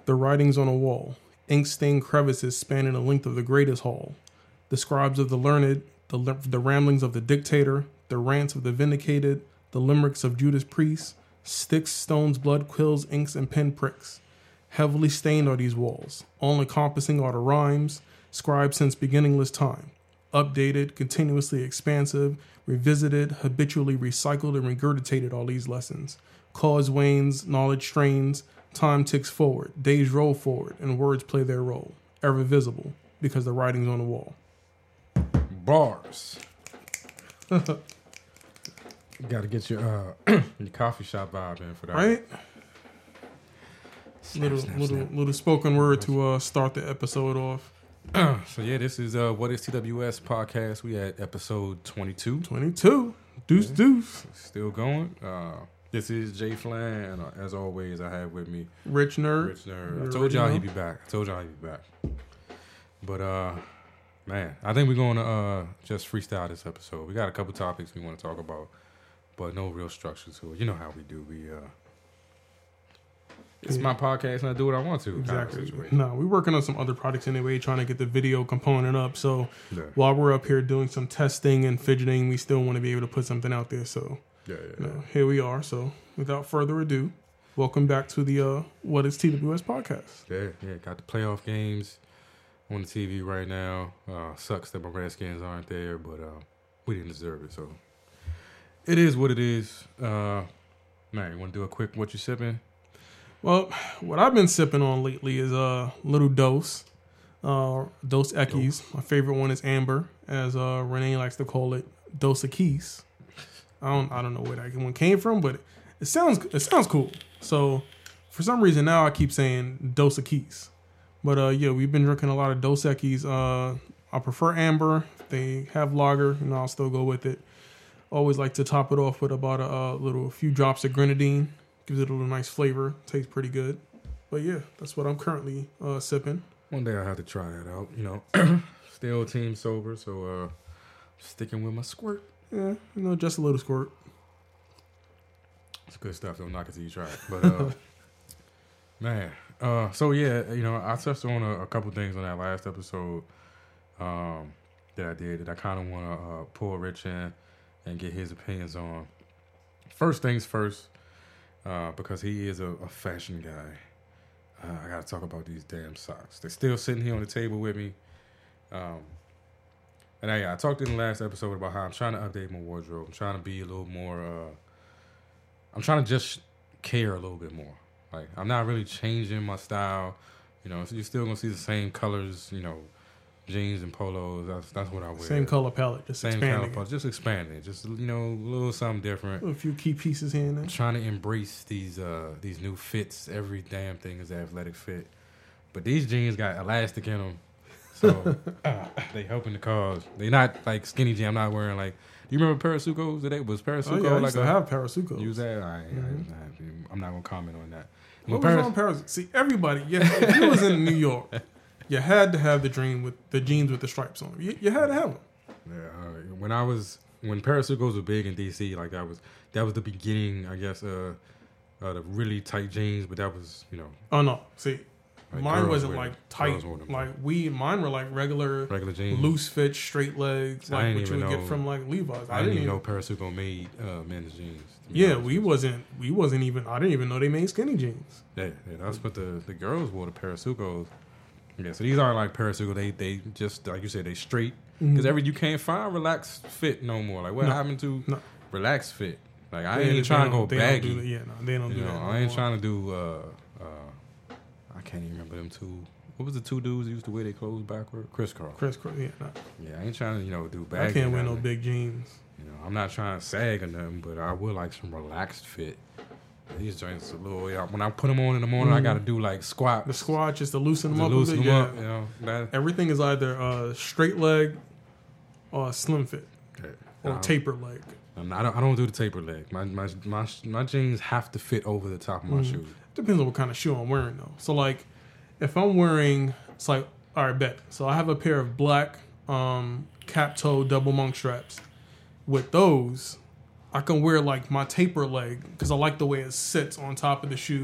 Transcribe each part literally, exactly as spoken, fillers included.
The writings on a wall, ink-stained crevices spanning the length of the greatest hall. The scribes of the learned, the, the ramblings of the dictator, the rants of the vindicated, the limericks of Judas priests, sticks, stones, blood, quills, inks, and pen pricks. Heavily stained are these walls, all encompassing are the rhymes, scribed since beginningless time. Updated, continuously expansive, revisited, habitually recycled and regurgitated all these lessons. Cause wanes, knowledge strains, time ticks forward, days roll forward, and words play their role, ever visible, because the writing's on the wall. Bars. You got to get your uh, your coffee shop vibe in for that. Right? Snap, little snap, little snap. little spoken word to uh, start the episode off. So yeah, this is uh, What is T W S podcast. We at episode twenty-two. twenty-two. Deuce Yeah. deuce. Still going. Uh, this is Jay Flan, and uh, as always, I have with me Rich nerd. Rich Nerd. You I told already y'all know. he'd be back. I told y'all he'd be back. But uh, man, I think we're going to uh, just freestyle this episode. We got a couple topics we want to talk about, but no real structure to it. You know how we do. We uh, it's Yeah. my podcast, and I do what I want to. kind of Exactly. situation. No, we're working on some other projects anyway, trying to get the video component up. So Yeah. while we're up here doing some testing and fidgeting, we still want to be able to put something out there. So Yeah, yeah, you yeah. know, here we are. So without further ado, welcome back to the uh, What is T W S podcast. Yeah, yeah, got the playoff games on the T V right now. Uh, sucks that my Redskins aren't there, but uh, we didn't deserve it, so it is what it is. Uh, man, you want to do a quick what you sipping? Well, what I've been sipping on lately is a uh, little Dose, uh, Dose Equis. My favorite one is Amber, as uh, Renee likes to call it, Dose Equis. I don't, I don't know where that one came from, but it sounds, it sounds cool. So, for some reason now I keep saying Dose Equis. But uh, yeah, we've been drinking a lot of Dos Equis. Uh, I prefer Amber. If they have lager, you know, I'll still go with it. Always like to top it off with about a, uh little, a few drops of grenadine. Gives it a little nice flavor. Tastes pretty good. But yeah, that's what I'm currently uh, sipping. One day I have to try that out. You know, still team sober, so uh, sticking with my squirt. Yeah, you know, just a little squirt. It's good stuff. Don't knock it till you try it. But uh, man, uh, so yeah, you know, I touched on a, a couple things on that last episode um, that I did that I kind of want to uh, pull Rich in and get his opinions on. First things first, uh, because he is a, a fashion guy. Uh, I got to talk about these damn socks. They're still sitting here on the table with me. Um, and I, I talked in the last episode about how I'm trying to update my wardrobe. I'm trying to be a little more. Uh, I'm trying to just care a little bit more. Like, I'm not really changing my style. You know, so you're still gonna see the same colors. You know, jeans and polos. That's that's what I wear. Same color palette, just Same expanding. color palette, just expanding it. Just, you know, a little something different. A few key pieces here and there. Trying to embrace these uh these new fits. Every damn thing is an athletic fit, but these jeans got elastic in them, so uh, they helping the cause. They not like skinny jeans. I'm not wearing like. Do you remember Parasucos? Today was Parasuco Oh, yeah, I used like to a, have Parasucos. use that? I, Mhm. I, I, I'm not gonna comment on that. What When was Paras- on Parasucos? See, everybody, yeah, if you was in New York, you had to have the dream with the jeans with the stripes on them. You, you had to have them. Yeah, all right. When I was when Parasucos were big in D C, like that was that was the beginning, I guess, uh, uh the really tight jeans. But that was, you know, Oh no, see, like mine girls wasn't wear like them. tight. Girls wore them. Like we, mine were like regular, regular jeans. loose fit, straight legs, I like didn't what you even would know- get from like Levi's. I didn't even know Parasuco made uh, men's jeans. to be Yeah, honest we with you. wasn't. We wasn't even. I didn't even know they made skinny jeans. Yeah, yeah, that's what the, the girls wore, the Parasucos. Yeah, so these aren't like Parasuco. They they just like you said, they straight because Mhm. every you can't find relaxed fit no more. Like what No. happened to No. relaxed fit? Like I They- ain't they trying to don't- go they don't baggy. do that. Yeah, no, they don't You do know, that. no I ain't more. trying to do. Uh, uh, I can't even remember them two. What was the two dudes who used to wear their clothes backward? Chris Carl. Chris, Chris, yeah, no. Yeah, I ain't trying to you know do I baggy. can't wear no nothing. big jeans. You know, I'm not trying to sag or nothing, but I would like some relaxed fit. These joints a little. Yeah, when I put them on in the morning, I Mhm. got to do like squats. The squat just to loosen them to up loosen a bit. them Yeah. up. You know, that, Everything is either uh, straight leg or a slim fit okay. or Um, taper leg. I'm not, I don't. I don't do the taper leg. My my my my jeans have to fit over the top of my Mhm. shoes. Depends on what kind of shoe I'm wearing though. So like, if I'm wearing, it's like, all right, bet. So I have a pair of black um, cap toe double monk straps. With those, I can wear like my taper leg because I like the way it sits on top of the shoe.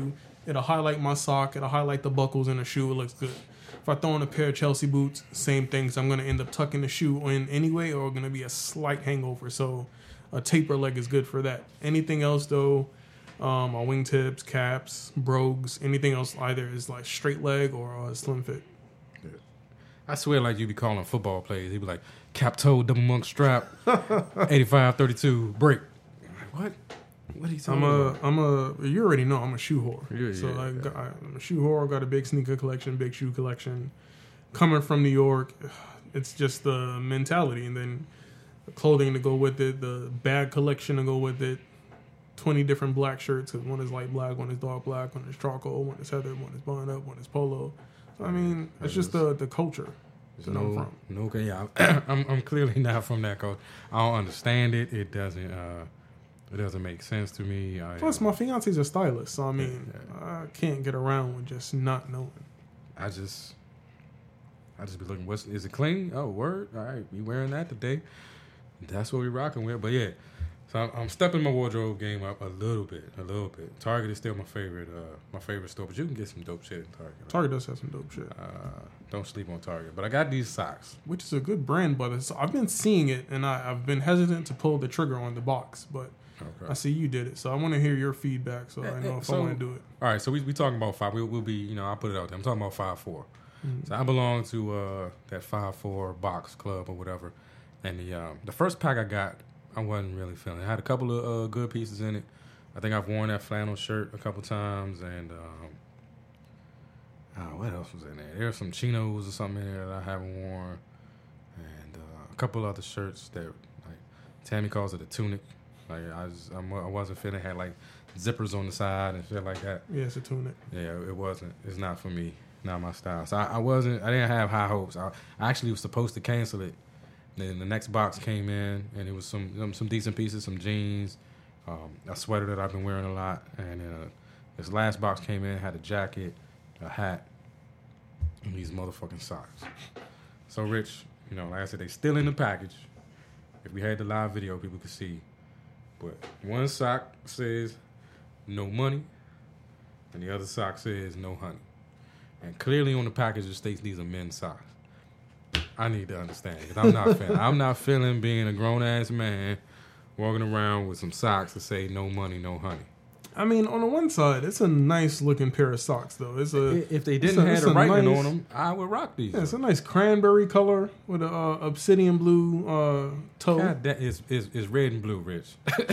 It'll highlight my sock. It'll highlight the buckles in the shoe. It looks good. If I throw in a pair of Chelsea boots, same thing. So I'm going to end up tucking the shoe in anyway, or going to be a slight hangover. So a taper leg is good for that. Anything else, though, um, my wingtips, caps, brogues, anything else either is like straight leg or a slim fit. Yeah. I swear like you be calling football plays. He'd be like, cap toe, double monk strap, eighty-five thirty-two, break. I'm like, what? What are you talking I'm a, about? I'm a, you already know I'm a shoe whore. Yeah, so yeah, like, yeah. I'm a shoe whore. Got a big sneaker collection, big shoe collection. Coming from New York, it's just the mentality, and then the clothing to go with it, the bag collection to go with it. twenty different black shirts, because one is light black, one is dark black, one is charcoal, one is heather, one is button up, one is polo. So, I mean, it's just the the culture that no, I'm from. No, okay, yeah, I'm I'm clearly not from that culture. I don't understand it. It doesn't. Uh, It doesn't make sense to me. I, Plus, my fiance's a stylist, so I mean, Yeah, yeah. I can't get around with just not knowing. I just, I just be looking. What's is it clean? Oh, word. All right, we wearing that today. That's what we rocking with. But yeah, so I'm, I'm stepping my wardrobe game up a little bit, a little bit. Target is still my favorite, uh, my favorite store. But you can get some dope shit in Target. Target does have some dope shit, Uh, don't sleep on Target. But I got these socks. which is a good brand, but it's, I've been seeing it, and I, I've been hesitant to pull the trigger on the box, but Okay. I see you did it, so I want to hear your feedback, so I know if So- I want to do it. All right, so we we talking about five. We will be, you know, I'll put it out there. I'm talking about five four. Mhm. So I belong to uh, that five four box club or whatever. And the um, the first pack I got, I wasn't really feeling. It had a couple of uh, good pieces in it. I think I've worn that flannel shirt a couple times, and um, oh, what else was in there? There's some chinos or something in there that I haven't worn, and uh, a couple other shirts that like Tammy calls it a tunic. Like I just I'm, I wasn't feeling. It had like zippers on the side and shit like that. Yeah, it's a tunic. Yeah, it wasn't. It's not for me. Not my style. So I, I wasn't. I didn't have high hopes. I, I actually was supposed to cancel it. Then the next box came in, and it was some some, some decent pieces, some jeans, um, a sweater that I've been wearing a lot, and then uh, this last box came in, had a jacket, a hat, and these motherfucking socks. So Rich, you know, like I said, they still in the package. If we had the live video, people could see. But one sock says no money, and the other sock says no honey. And clearly on the package it states these are men's socks. I need to understand because I'm not feeling. I'm not feeling being a grown ass man walking around with some socks that say no money, no honey. I mean, on the one side, it's a nice looking pair of socks, though. It's a If they didn't a- have it's the a writing nice- on them, I would rock these. yeah, it's a nice cranberry color with a uh, obsidian blue uh, toe. God, that is is is red and blue, Rich.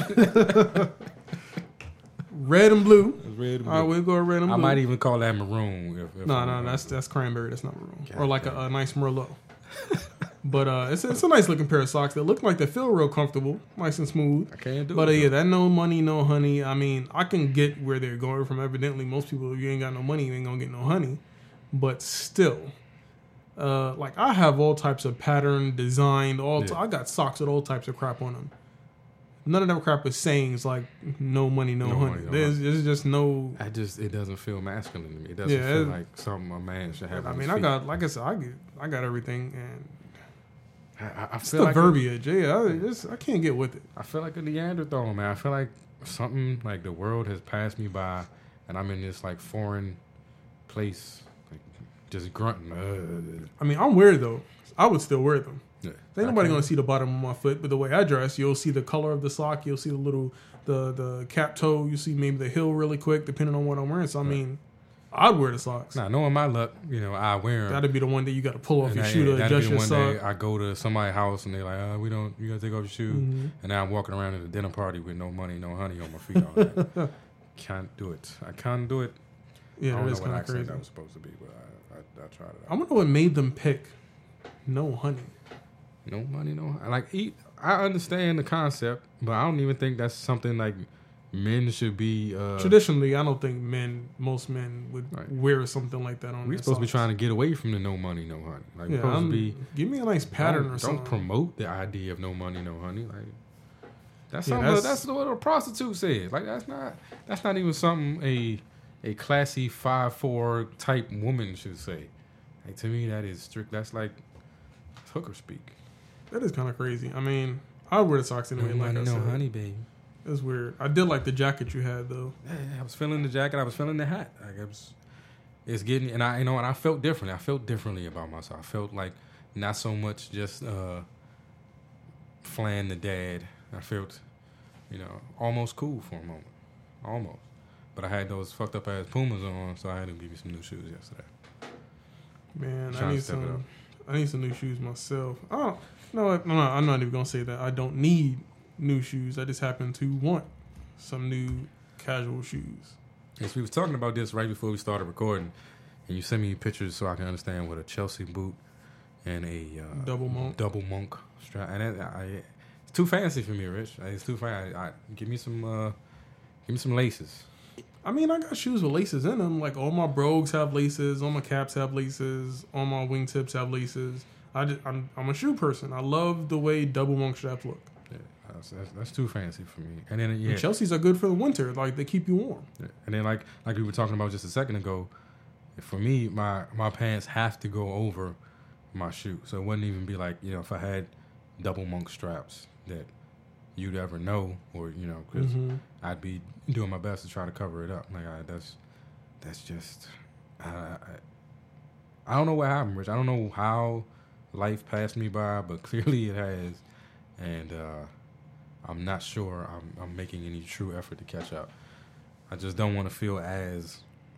Red and blue. It's red and blue. All right, we'll go red and blue. I might even call that maroon. If, if No, I'm no, wrong. that's that's cranberry. That's not maroon. God or like a, damn. a nice Merlot. But uh, it's it's a nice looking pair of socks that look like they feel real comfortable, nice and smooth. I can't do But uh, it. yeah, that no money, no honey. I mean, I can get where they're going from. Evidently, most people, if you ain't got no money, you ain't gonna get no honey. But still, uh, like I have all types of pattern, designed. All Yeah. t- I got socks with all types of crap on them. None of that crap is sayings like no money, no, No honey. money, no there's, there's just no. I just it doesn't feel masculine to me. It doesn't Yeah, feel it- like something a man should have. I on mean, his I feet. got like I said, I get, I got everything, and I, I- I it's feel the like verbiage. Yeah, I just I can't get with it. I feel like a Neanderthal, man. I feel like something like the world has passed me by, and I'm in this like foreign place, like just grunting. Uh, I mean, I'm weird though. I would still wear them. yeah. Ain't I nobody can't- gonna see the bottom of my foot, but the way I dress, you'll see the color of the sock. You'll see the little the the cap toe. You see maybe the heel really quick, depending on what I'm wearing. So I Right. mean, I'd wear the socks. Nah, knowing my luck, you know, I wear them. That'd be the one that you got to pull off And your I- shoe to that'd adjust be your the one sock. day I go to somebody's house and they're like, uh, "We don't, you gotta take off your shoe." Mhm. And now I'm walking around at a dinner party with no money, no honey on my feet. I was like, can't do it. I can't do it. I Yeah, don't it know is what kind of accent crazy. that was supposed to be, but I, I, I tried it out. I wonder what made them pick no honey. No money, no like eat. I understand the concept, but I don't even think that's something like men should be. Uh, Traditionally, I don't think men, most men, would Right. wear something like that on. we're their supposed to be socks. trying to get away from the no money, no honey. Like we're Yeah, supposed I'm- to be. give me a nice pattern don't, or don't something. promote the idea of no money, no honey. Like that's Yeah, something. that's- That's, what a prostitute says. Like that's not. That's not even something a a classy five four type woman should say. Like to me, that is strict. That's like hooker speak. That is kind of crazy. I mean, I'd wear the socks No anyway. like money, I no said. honey, baby. It's weird. I did like the jacket you had though. Yeah, I was feeling the jacket. I was feeling the hat. Like it was, it's getting, and I, you know, and I felt differently. I felt differently about myself. I felt like not so much just uh, flan the dad. I felt, you know, almost cool for a moment, almost. But I had those fucked up ass Pumas on, so I had to give me some new shoes yesterday. Man, I need some. I need some new shoes myself. Oh no, no, no, I'm not even gonna say that. I don't need new shoes. I just happen to want some new casual shoes. Yes, we was talking about this right before we started recording, and you sent me pictures so I can understand what a Chelsea boot and a uh, double monk, double monk strap. And it, I, it's too fancy for me, Rich. It's too fancy. I, I, give me some, uh, give me some laces. I mean, I got shoes with laces in them. Like all my brogues have laces, all my caps have laces, all my wingtips have laces. I just, I'm, I'm a shoe person. I love the way double monk straps look. Yeah, that's, that's, that's too fancy for me. And then yeah, and Chelsea's are good for the winter. Like they keep you warm. Yeah. And then like like we were talking about just a second ago, for me, my my pants have to go over my shoe, so it wouldn't even be like, you know, if I had double monk straps that you'd ever know, or you know, because mm-hmm. I'd be doing my best to try to cover it up. Like I, that's that's just I, I I don't know what happened, Rich. I don't know how life passed me by, but clearly it has, and uh, I'm not sure I'm, I'm making any true effort to catch up. I just don't want to feel as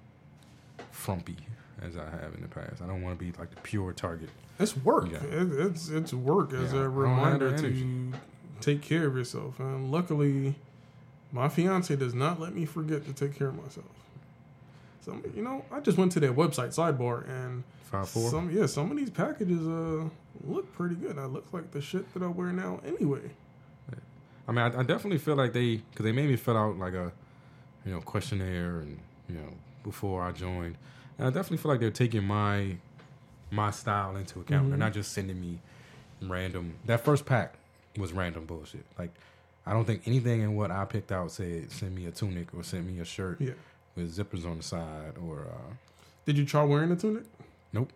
frumpy as I have in the past. I don't want to be like the pure target. It's work. Yeah. It, it's it's work as yeah, a reminder to take care of yourself. And luckily, my fiance does not let me forget to take care of myself. So, you know, I just went to their website, Sidebar, and Five, four? some yeah, some of these packages uh look pretty good. I look like the shit that I wear now anyway. Yeah. I mean, I, I definitely feel like they, because they made me fill out like a, you know, questionnaire, and you know, before I joined, and I definitely feel like they're taking my my style into account. Mm-hmm. They're not just sending me random. That first pack was random bullshit. Like, I don't think anything in what I picked out said send me a tunic or send me a shirt yeah. with zippers on the side or. Uh, Did you try wearing a tunic? Nope.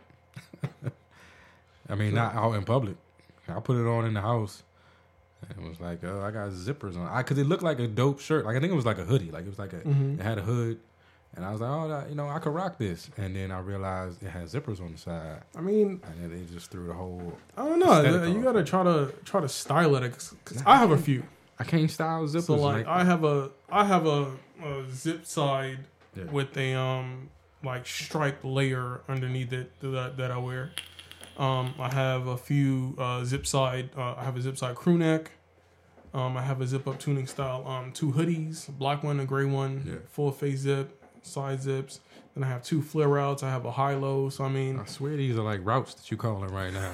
I mean, not out in public. I put it on in the house, and it was like, oh, I got zippers on. I because it looked like a dope shirt. Like I think it was like a hoodie. Like it was like a. Mm-hmm. It had a hood. And I was like, oh, that, you know, I could rock this. And then I realized it had zippers on the side. I mean, and then they just threw the whole. I don't know. You got to try to try to style it. Cause, cause I have a few. I can't style zippers. So like, like I have a I have a, a zip side yeah. with a um like striped layer underneath it that that I wear. Um, I have a few uh, zip side. Uh, I have a zip side crew neck. Um, I have a zip up tuning style. Um, two hoodies, a black one, a gray one, yeah. full face zip. Side zips. Then I have two flare outs. I have a high low. So I mean, I swear these are like routes that you calling right now.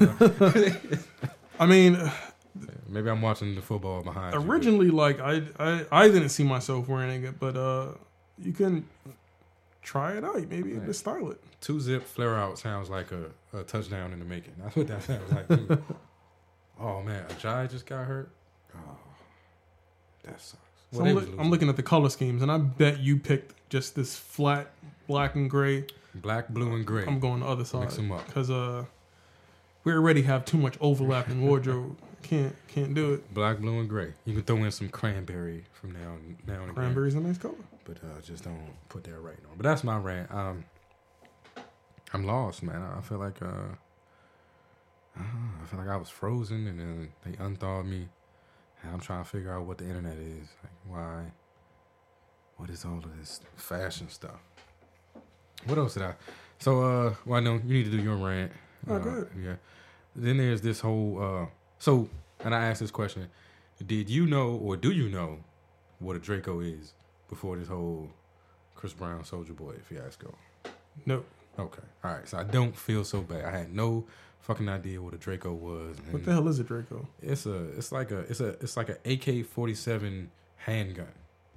I mean, maybe I'm watching the football behind. Originally, you, like I, I, I didn't see myself wearing it, but uh, you can try it out. Maybe right. just style it. Two zip flare out sounds like a, a touchdown in the making. That's what that sounds like. Too. Oh man, Ajay just got hurt. Oh, that sucks. So well, I'm, look, I'm looking at the color schemes, and I bet you picked just this flat black and gray. Black, blue, and gray. I'm going the other side. Mix them up. Because uh, we already have too much overlap in wardrobe. Can't can't do it. Black, blue, and gray. You can throw in some cranberry from now and now and Cranberry's again. a nice color. But uh, just don't put that right on. But that's my rant. Um, I'm lost, man. I feel like uh, I feel like I was frozen, and then they unthawed me. And I'm trying to figure out what the internet is. Like, why? What is all of this fashion stuff? What else did I? So, uh, well, I know you need to do your rant. Oh, uh, good. Yeah. Then there's this whole. Uh, so, and I asked this question: did you know, or do you know, what a Draco is before this whole Chris Brown Soulja Boy fiasco? No. Okay. All right. So I don't feel so bad. I had no fucking idea what a Draco was. What the hell is a Draco? It's a. It's like a. It's a. It's like an A K forty-seven handgun.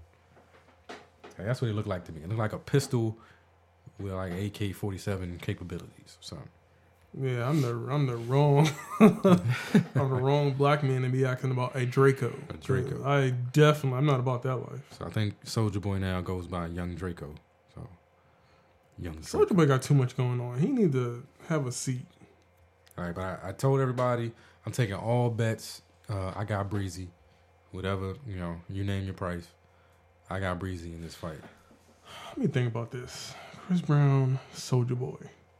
Okay, that's what it looked like to me. It looked like a pistol with like A K forty-seven capabilities or something. Yeah, I'm the I'm the wrong I'm the wrong black man to be acting about a Draco. A Draco. I definitely I'm not about that life. So I think Soulja Boy now goes by Young Draco. So Young Soulja Boy got too much going on. He need to have a seat. All right, but I, I told everybody I'm taking all bets. Uh, I got Breezy whatever, you know, you name your price. I got Breezy in this fight. Let me think about this. Chris Brown, Soulja Boy.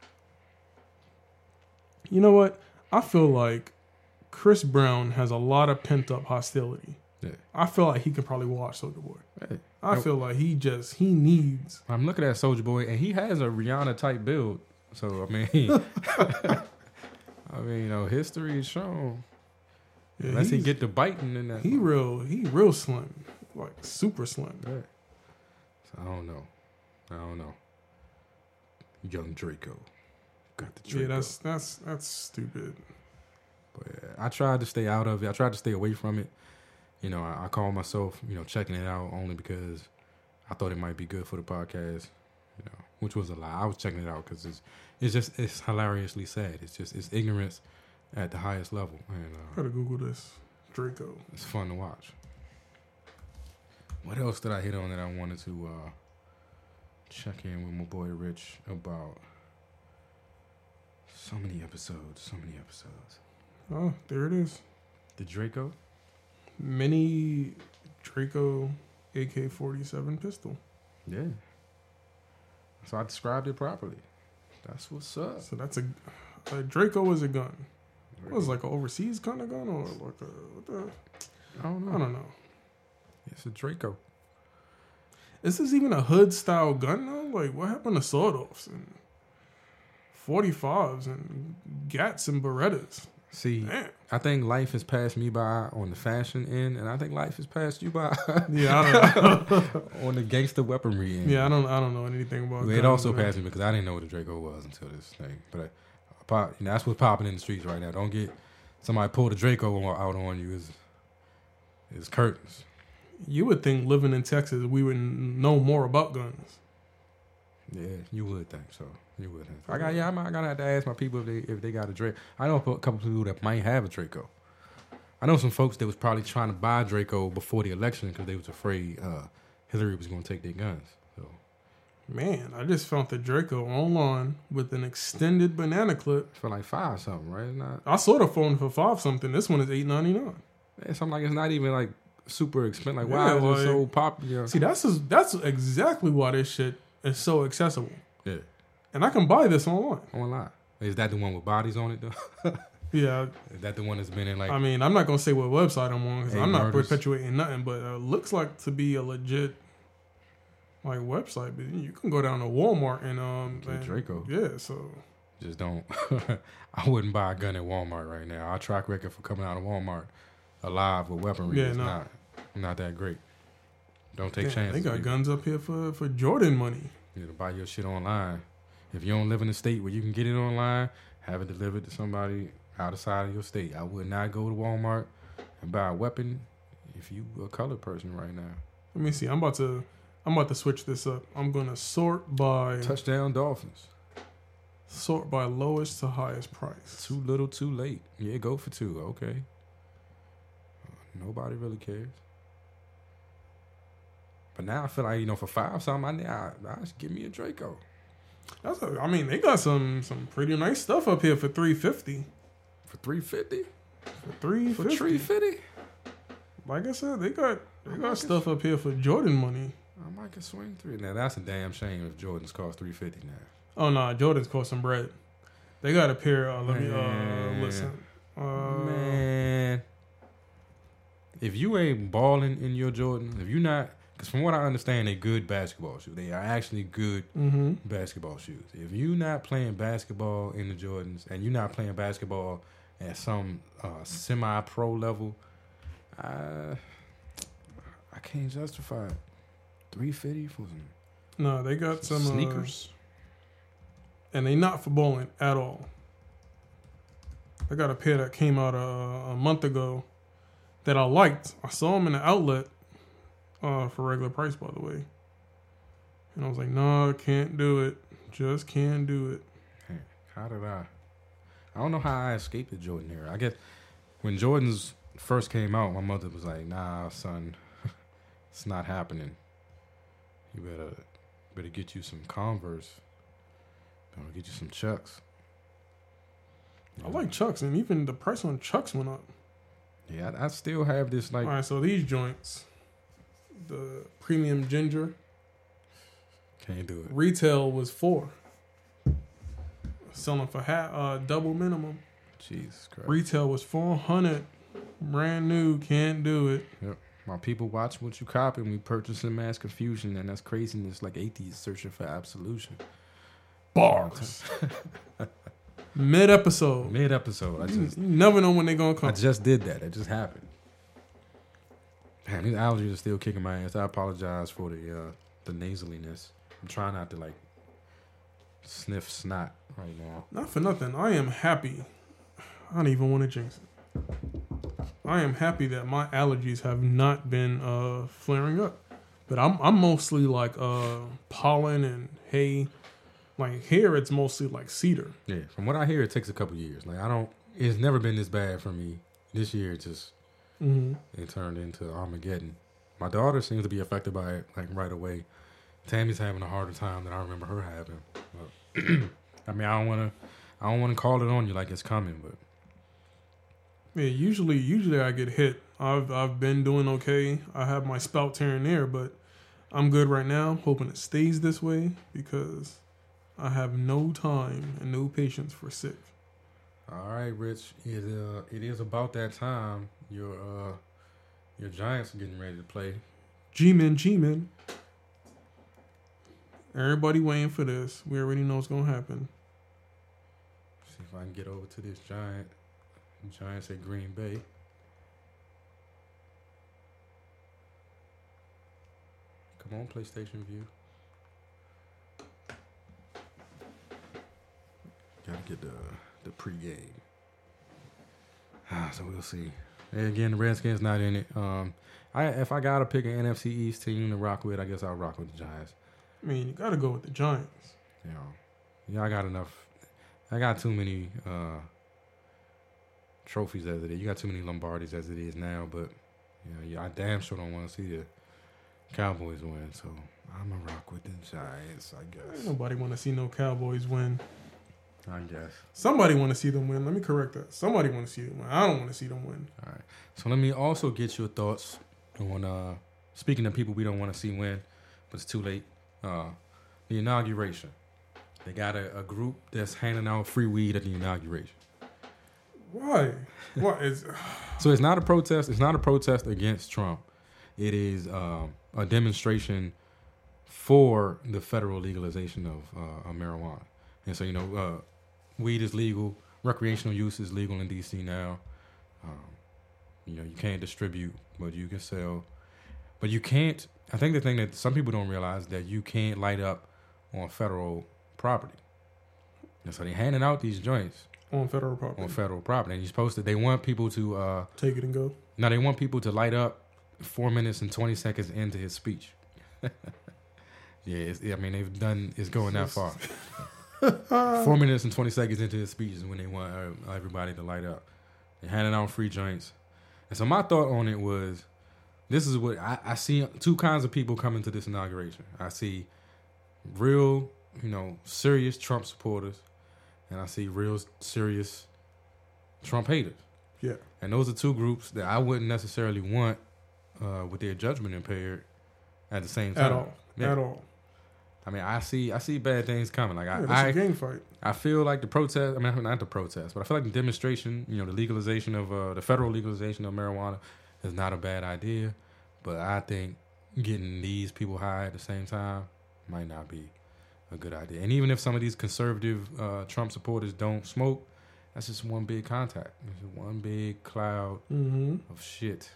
You know what? I feel like Chris Brown has a lot of pent up hostility. Yeah. I feel like he could probably watch Soulja Boy. Hey. I feel like he just he needs. I'm looking at Soulja Boy, and he has a Rihanna type build. So I mean, I mean, you know, history is shown. Yeah, Unless he get the biting in that. He real, he real slim, like super slim. Yeah. So I don't know. I don't know. Young Draco got the Draco. Yeah, that's that's that's stupid. But yeah, I tried to stay out of it. I tried to stay away from it. You know, I, I call myself, you know, checking it out only because I thought it might be good for the podcast. You know, which was a lie. I was checking it out because it's it's just it's hilariously sad. It's just it's ignorance at the highest level, and uh, Gotta Google this Draco. it's fun to watch. What else did I hit on that I wanted to uh, check in with my boy Rich about? So many episodes, so many episodes. Oh, there it is. The Draco? Mini Draco A K forty-seven pistol. Yeah. So I described it properly. That's what's up. So that's a, a Draco is a gun. What was it, like an overseas kind of gun or like a what the? I don't know. I don't know. It's a Draco. Is this even a hood style gun though? Like what happened to sawed offs and forty-fives and Gats and Berettas? See, Man. I think life has passed me by on the fashion end, and I think life has passed you by Yeah, I don't know. on the gangster weaponry end. Yeah, I don't I don't know anything about It guns, also man. passed me because I didn't know what a Draco was until this thing. But uh, pop, you know, that's what's popping in the streets right now. Don't get somebody pull the Draco out on you. Is is curtains. You would think living in Texas we would know more about guns. Yeah, you would think so. You would think. I got yeah. I'm, I gotta have to ask my people if they if they got a Draco. I know a couple people that might have a Draco. I know some folks that was probably trying to buy Draco before the election because they was afraid uh, Hillary was going to take their guns. So, Man, I just found the Draco online with an extended banana clip. for like five something, right? It's not. I saw the phone for five something. This one is eight ninety nine. It's something like it's not even like super expensive. Like Yeah, why is like- it so popular? See, that's just, that's exactly why this shit is so accessible. Yeah, And I can buy this online. online. Is that the one with bodies on it though? Yeah, Is that the one that's been in like? I mean, I'm not gonna say what website I'm on because Eight I'm not murders. perpetuating nothing, but it looks like to be a legit like website. But you can go down to Walmart and um, To and- Draco. Yeah, so Just don't. I wouldn't buy a gun at Walmart right now. Our track record for coming out of Walmart alive with weaponry Yeah, is no. not not that great. Don't take damn, chances. they got people. guns up here for for Jordan money. You know, to buy your shit online. If you don't live in a state where you can get it online, have it delivered to somebody outside of your state. I would not go to Walmart and buy a weapon if you a colored person right now. Let me see. I'm about to I'm about to switch this up. I'm gonna sort by Touchdown Dolphins. sort by lowest to highest price. Too little, too late. Yeah, go for two. Okay. Nobody really cares. But now I feel like, you know, for five something, I, I, I just give me a Draco. That's a, I mean, they got some some pretty nice stuff up here for three fifty. For three fifty? For three For fifty. three fifty? Like I said, they got they I got like stuff up here for Jordan money. I might can swing three. Now that's a damn shame if Jordans cost three fifty now. Oh no, Jordan's cost some bread. They got a pair. Uh, let me uh, Man. listen. Uh, Man. If you ain't balling in your Jordan, if you not, because from what I understand, they're good basketball shoes. They are actually good mm-hmm. basketball shoes. If you not playing basketball in the Jordans and you not playing basketball at some uh, semi-pro level, I, I can't justify it. three fifty for some No, they got some uh, sneakers. and they not for bowling at all. I got a pair that came out uh, a month ago that I liked. I saw them in the outlet uh, for regular price, by the way. And I was like, no, can't do it. Just can't do it. Hey, how did I? I don't know how I escaped the Jordan era. I guess when Jordans first came out, my mother was like, nah, son, it's not happening. You better better get you some Converse. Better get you some Chucks. I like Chucks, and even the price on Chucks went up. Yeah, I, I still have this like. All right, so these joints, the premium ginger, Can't do it. retail was four. Selling for half, uh, double minimum. Jesus Christ. Retail was four hundred. Brand new, can't do it. Yep. My people watch what you copy, and we purchase in mass confusion, and that's craziness like atheists searching for absolution. Bars. Mid episode. Mid episode, I You, just you never know when they're gonna I come. just did that. It just happened. Man, these allergies are still kicking my ass. I apologize for the uh, the nasaliness. I'm trying not to like sniff snot right now. Not for nothing. I am happy. I don't even want to jinx it. I am happy that my allergies have not been uh, flaring up. But I'm I'm mostly like uh, pollen and hay. Like here, it's mostly like cedar. Yeah, from what I hear, it takes a couple years. Like I don't. It's never been this bad for me. This year, it just Mm-hmm. it turned into Armageddon. My daughter seems to be affected by it like right away. Tammy's having a harder time than I remember her having. But, I mean, I don't want to. I don't want to call it on you like it's coming, but Yeah, usually usually I get hit. I've I've been doing okay. I have my spouts here and there, but I'm good right now. Hoping it stays this way because I have no time and no patience for sick. all right, Rich. It uh, it is about that time. Your uh, your Giants are getting ready to play. G-men, G-men. Everybody waiting for this. We already know what's gonna happen. See if I can get over to this Giant. Giants at Green Bay. Come on, PlayStation View. Gotta get the the pregame. Ah, so we'll see. And again, the Redskins not in it. Um, I if I gotta pick an N F C East team to rock with, I guess I'll rock with the Giants. I mean, you gotta go with the Giants. You know, yeah, I got enough. I got too many uh, trophies as it is. You got too many Lombardis as it is now. But you know, yeah, I damn sure don't want to see the Cowboys win. So I'm gonna rock with the Giants, I guess. Ain't nobody want to see no Cowboys win. I guess. Somebody want to see them win. Let me correct that. Somebody want to see them win. I don't want to see them win. All right. So let me also get your thoughts on uh, speaking of people we don't want to see win, but it's too late. Uh, the inauguration. They got a, a group that's handing out free weed at the inauguration. Why? What is? So it's not a protest. It's not a protest against Trump. It is um, a demonstration for the federal legalization of, uh, of marijuana. And so, you know, uh, weed is legal. Recreational use is legal in D C now. Um, you know, you can't distribute, but you can sell. But you can't. I think the thing that some people don't realize is that you can't light up on federal property. And so they're handing out these joints On federal property. on federal property. And you're supposed to, they want people to, uh, Take it and go. now they want people to light up four minutes and twenty seconds into his speech. Yeah, it's, I mean, they've done, it's going that far. Four minutes and twenty seconds into his speech is when they want uh, everybody to light up. They're handing out free joints. And so my thought on it was, this is what, I, I see two kinds of people coming to this inauguration. I see real, you know, serious Trump supporters, and I see real serious Trump haters. Yeah. And those are two groups that I wouldn't necessarily want uh, with their judgment impaired at the same time. At all. Yeah. At all. I mean, I see, I see bad things coming. Like Yeah, I, that's I, a gang fight. I feel like the protest. I mean, not the protest, but I feel like the demonstration. You know, the legalization of uh, the federal legalization of marijuana is not a bad idea. But I think getting these people high at the same time might not be a good idea. And even if some of these conservative uh, Trump supporters don't smoke, that's just one big contact. It's just one big cloud Mm-hmm. of shit.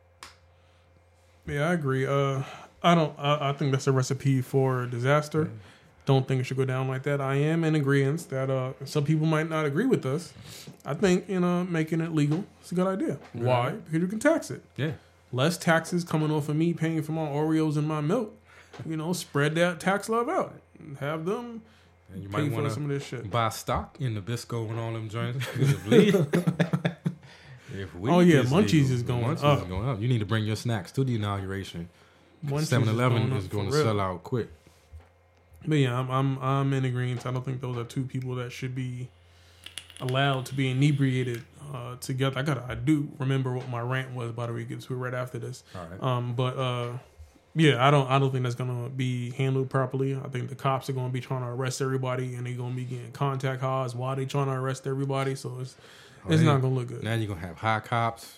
Yeah, I agree. Uh, I don't. I, I think that's a recipe for disaster. Mm-hmm. Don't think it should go down like that. I am in agreement that uh, some people might not agree with us. I think you know making it legal is a good idea. Right. Why? Because you can tax it. Yeah. Less taxes coming off of me paying for my Oreos and my milk. You know, spread that tax love out. Have them And you pay might for want some of to this shit. buy stock in Nabisco and all them joints. if weed, if weed Oh, yeah, is Munchies legal, is going Munchies up. is going up. You need to bring your snacks to the inauguration. Munchies seven eleven going is up going for to real. sell out quick. But yeah, I'm I'm I'm in agreement. I don't think those are two people that should be allowed to be inebriated uh, together. I got I do remember what my rant was, by the way. We get to it right after this. All right. Um, but uh, yeah, I don't I don't think that's gonna be handled properly. I think the cops are gonna be trying to arrest everybody, and they're gonna be getting contact highs while they trying to arrest everybody. So it's Oh, it's yeah. not gonna look good. Now you're gonna have high cops.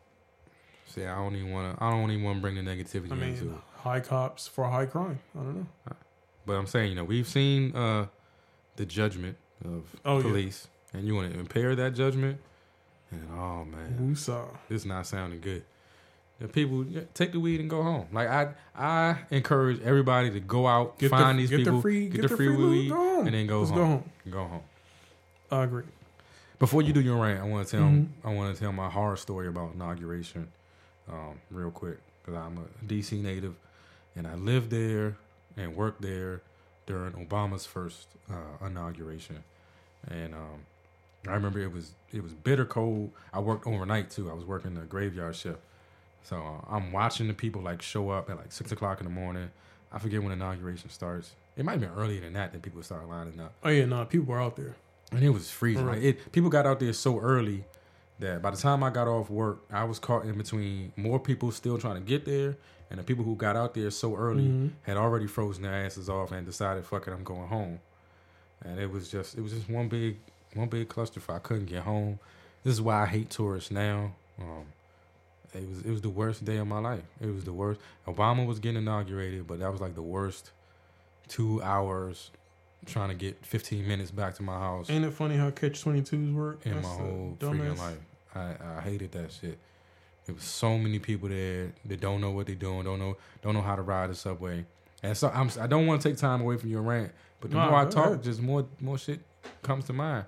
See, I don't even want to. I don't even want to bring the negativity I mean, into it. high cops for high crime. I don't know. But I'm saying, you know, we've seen uh, the judgment of Oh, police, and you want to impair that judgment, and oh man, Woosah. this is not sounding good. The people yeah, take the weed and go home. Like I, I encourage everybody to go out, Get find the, these get people, the free, get, get the free, loot, weed, go home. and then go Let's home. go home. Go home. I agree. Before you do your rant, I want to tell Mm-hmm. I want to tell my horror story about inauguration, um, real quick, because I'm a D C native, and I lived there and worked there during Obama's first uh, inauguration, and um, I remember it was it was bitter cold. I worked overnight too. I was working the graveyard shift, so uh, I'm watching the people like show up at like six o'clock in the morning. I forget when inauguration starts. It might have been earlier than that that people started lining up. Oh yeah, no, people were out there. And it was freezing. Right. Like it, people got out there so early that by the time I got off work, I was caught in between more people still trying to get there, and the people who got out there so early Mm-hmm. had already frozen their asses off and decided, "Fuck it, I'm going home." And it was just, it was just one big, one big clusterfuck. I couldn't get home. This is why I hate tourists now. Um, it was, it was the worst day of my life. It was the worst. Obama was getting inaugurated, but that was like the worst two hours. Trying to get fifteen minutes back to my house Ain't it funny how catch twenty-twos work? in That's my the whole dumbass- freaking life. I, I hated that shit. There was so many people there that don't know what they're doing, don't know don't know how to ride the subway. And so I'm, I don't want to take time away from your rant, but the Nah, more I go talk, ahead. just more more shit comes to mind.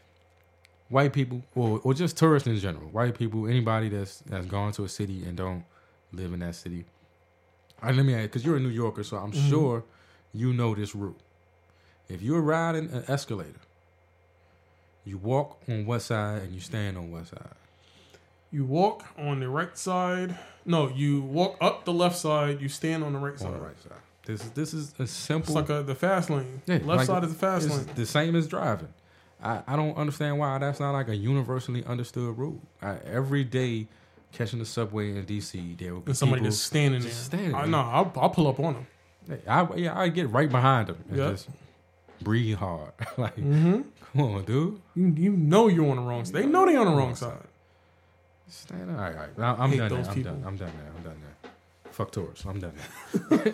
White people, or or just tourists in general. White people, anybody that's that's gone to a city and don't live in that city. All right, let me ask, because you're a New Yorker, so I'm Mhm. sure you know this route. If you're riding an escalator, you walk on what side and you stand on what side? You walk on the right side. No, you walk up the left side. You stand on the right On side. the right side. This is this is a It's simple. like a, the fast lane. Yeah, left like side is the fast it's lane. the same as driving. I, I don't understand why that's not like a universally understood rule. I, every day, catching the subway in D C, there will be And somebody people just standing just there. standing I there. know. I'll, I'll pull up on them. Hey, I, yeah, I get right behind them and Yep. just breathe hard. Like, Mm-hmm. come on, dude. You you know you're on the wrong side. They know they're on the wrong side. Stand up. All right, all right. I- I'm Hate done there. those I'm people. done. I'm done there. I'm done there. Fuck tourists. I'm done there.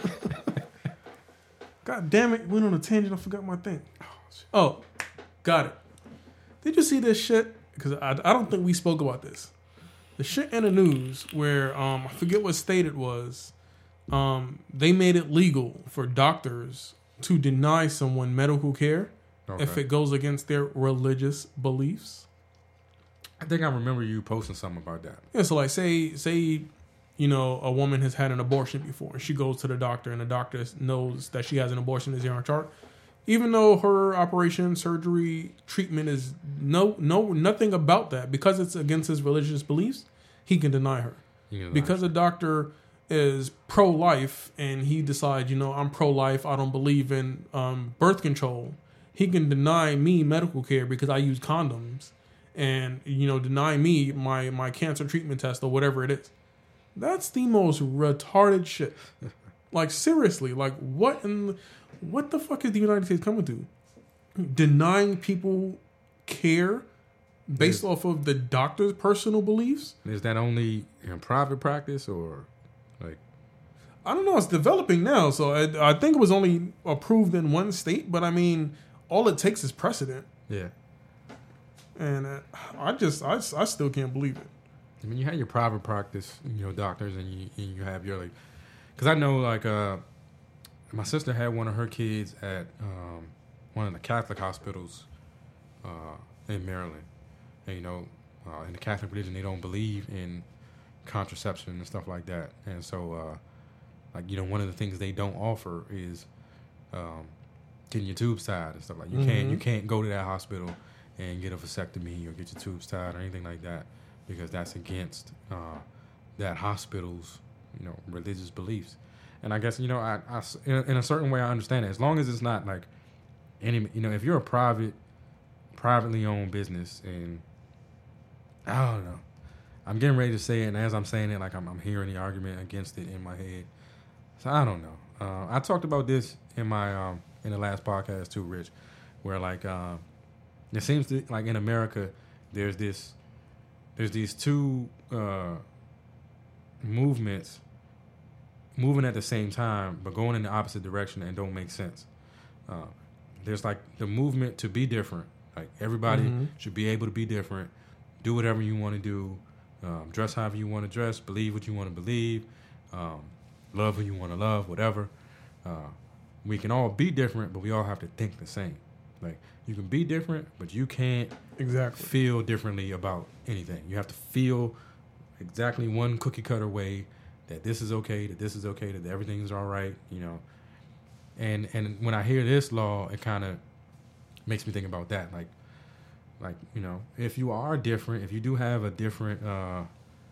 God damn it! Went on a tangent. I forgot my thing. Oh, got it. Did you see this shit? Because I, I don't think we spoke about this. The shit in the news where um I forget what state it was. Um, they made it legal for doctors to deny someone medical care if Okay. it goes against their religious beliefs. I think I remember you posting something about that. Yeah, so like say say you know a woman has had an abortion before and she goes to the doctor and the doctor knows that she has an abortion is there on chart. Even though her operation, surgery, treatment is no no nothing about that because it's against his religious beliefs, he can deny her. You know, Because the doctor is pro-life and he decides, you know, I'm pro-life, I don't believe in um, birth control, he can deny me medical care because I use condoms and, you know, deny me my, my cancer treatment test or whatever it is. That's the most retarded shit. Like, seriously, like, what in the, what the fuck is the United States coming to? Denying people care based off of the doctor's personal beliefs? is that only in private practice or like? I don't know. It's developing now, so I, I think it was only approved in one state. But I mean, all it takes is precedent, Yeah. and uh, I just, I, I still can't believe it. I mean, you have your private practice, you know, doctors, and you and you have your like, because I know like uh, my sister had one of her kids at um, one of the Catholic hospitals uh, in Maryland, and you know, uh, in the Catholic religion, they don't believe in contraception and stuff like that, and so uh, like you know, one of the things they don't offer is um, getting your tubes tied and stuff like. You Mhm. can't you can't go to that hospital and get a vasectomy or get your tubes tied or anything like that, because that's against uh, that hospital's, you know, religious beliefs. And I guess, you know, I, I in, a, in a certain way, I understand it. As long as it's not like any, you know, if you're a private privately owned business, and I don't know. I'm getting ready to say it, and as I'm saying it, like I'm, I'm hearing the argument against it in my head. So I don't know. Uh, I talked about this in my um, in the last podcast too, Rich, where like uh, it seems to like in America there's this there's these two uh, movements moving at the same time, but going in the opposite direction and don't make sense. Uh, there's like the movement to be different. Like everybody mm-hmm. should be able to be different, do whatever you want to do, um, dress however you want to dress, believe what you want to believe, um, love who you want to love, whatever. Uh, we can all be different, but we all have to think the same. Like you can be different, but you can't exactly feel differently about anything. You have to feel exactly one cookie cutter way that this is okay, that this is okay, that everything's all right, you know. And and when I hear this law, it kind of makes me think about that. Like, like you know, if you are different, if you do have a different uh,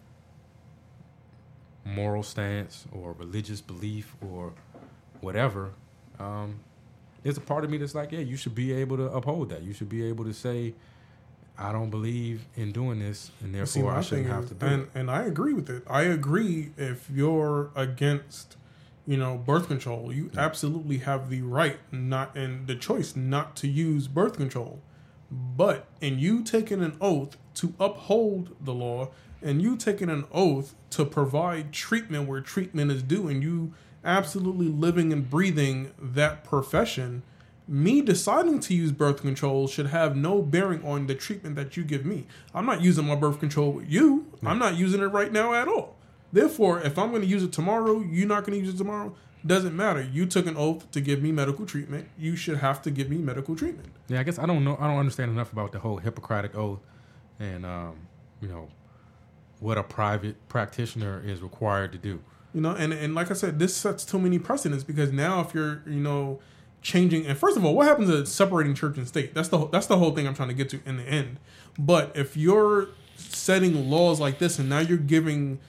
moral stance or religious belief or whatever, um, there's a part of me that's like, yeah, you should be able to uphold that. You should be able to say, I don't believe in doing this, and therefore See, I shouldn't have is, to do and, it. And I agree with it. I agree if you're against, you know, birth control, you yeah. absolutely have the right not and the choice not to use birth control. But in you taking an oath to uphold the law, and you taking an oath to provide treatment where treatment is due, and you absolutely living and breathing that profession, me deciding to use birth control should have no bearing on the treatment that you give me. I'm not using my birth control with you. No. I'm not using it right now at all. Therefore, if I'm going to use it tomorrow, you're not going to use it tomorrow. Doesn't matter. You took an oath to give me medical treatment. You should have to give me medical treatment. Yeah, I guess I don't know. I don't understand enough about the whole Hippocratic oath and, um, you know, what a private practitioner is required to do. You know, and, and like I said, this sets too many precedents because now if you're, you know, changing, and first of all, what happens to separating church and state? That's the that's the whole thing I'm trying to get to in the end. But if you're setting laws like this and now you're giving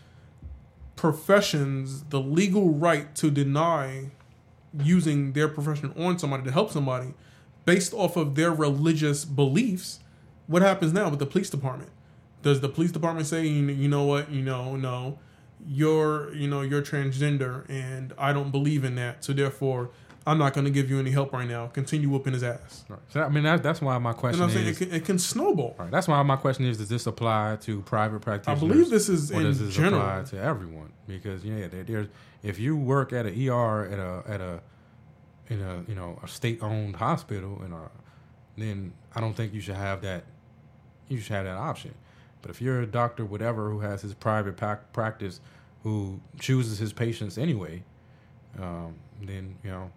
professions the legal right to deny using their profession on somebody to help somebody based off of their religious beliefs, what happens now with the police department? Does the police department say, you know what, you know, no, you're, you know, you're transgender and I don't believe in that, so therefore I'm not going to give you any help right now. Continue whooping his ass. Right. So I mean, that, that's why my question you know is... It can, it can snowball. Right. That's why my question is, does this apply to private practitioners? I believe this is or in does this general. apply to everyone? Because, yeah, there, there's, if you work at an E R at a, at a, in a, you know, a state-owned hospital, and then I don't think you should have that, you should have that option. But if you're a doctor, whatever, who has his private pac- practice, who chooses his patients anyway, um, then, you know,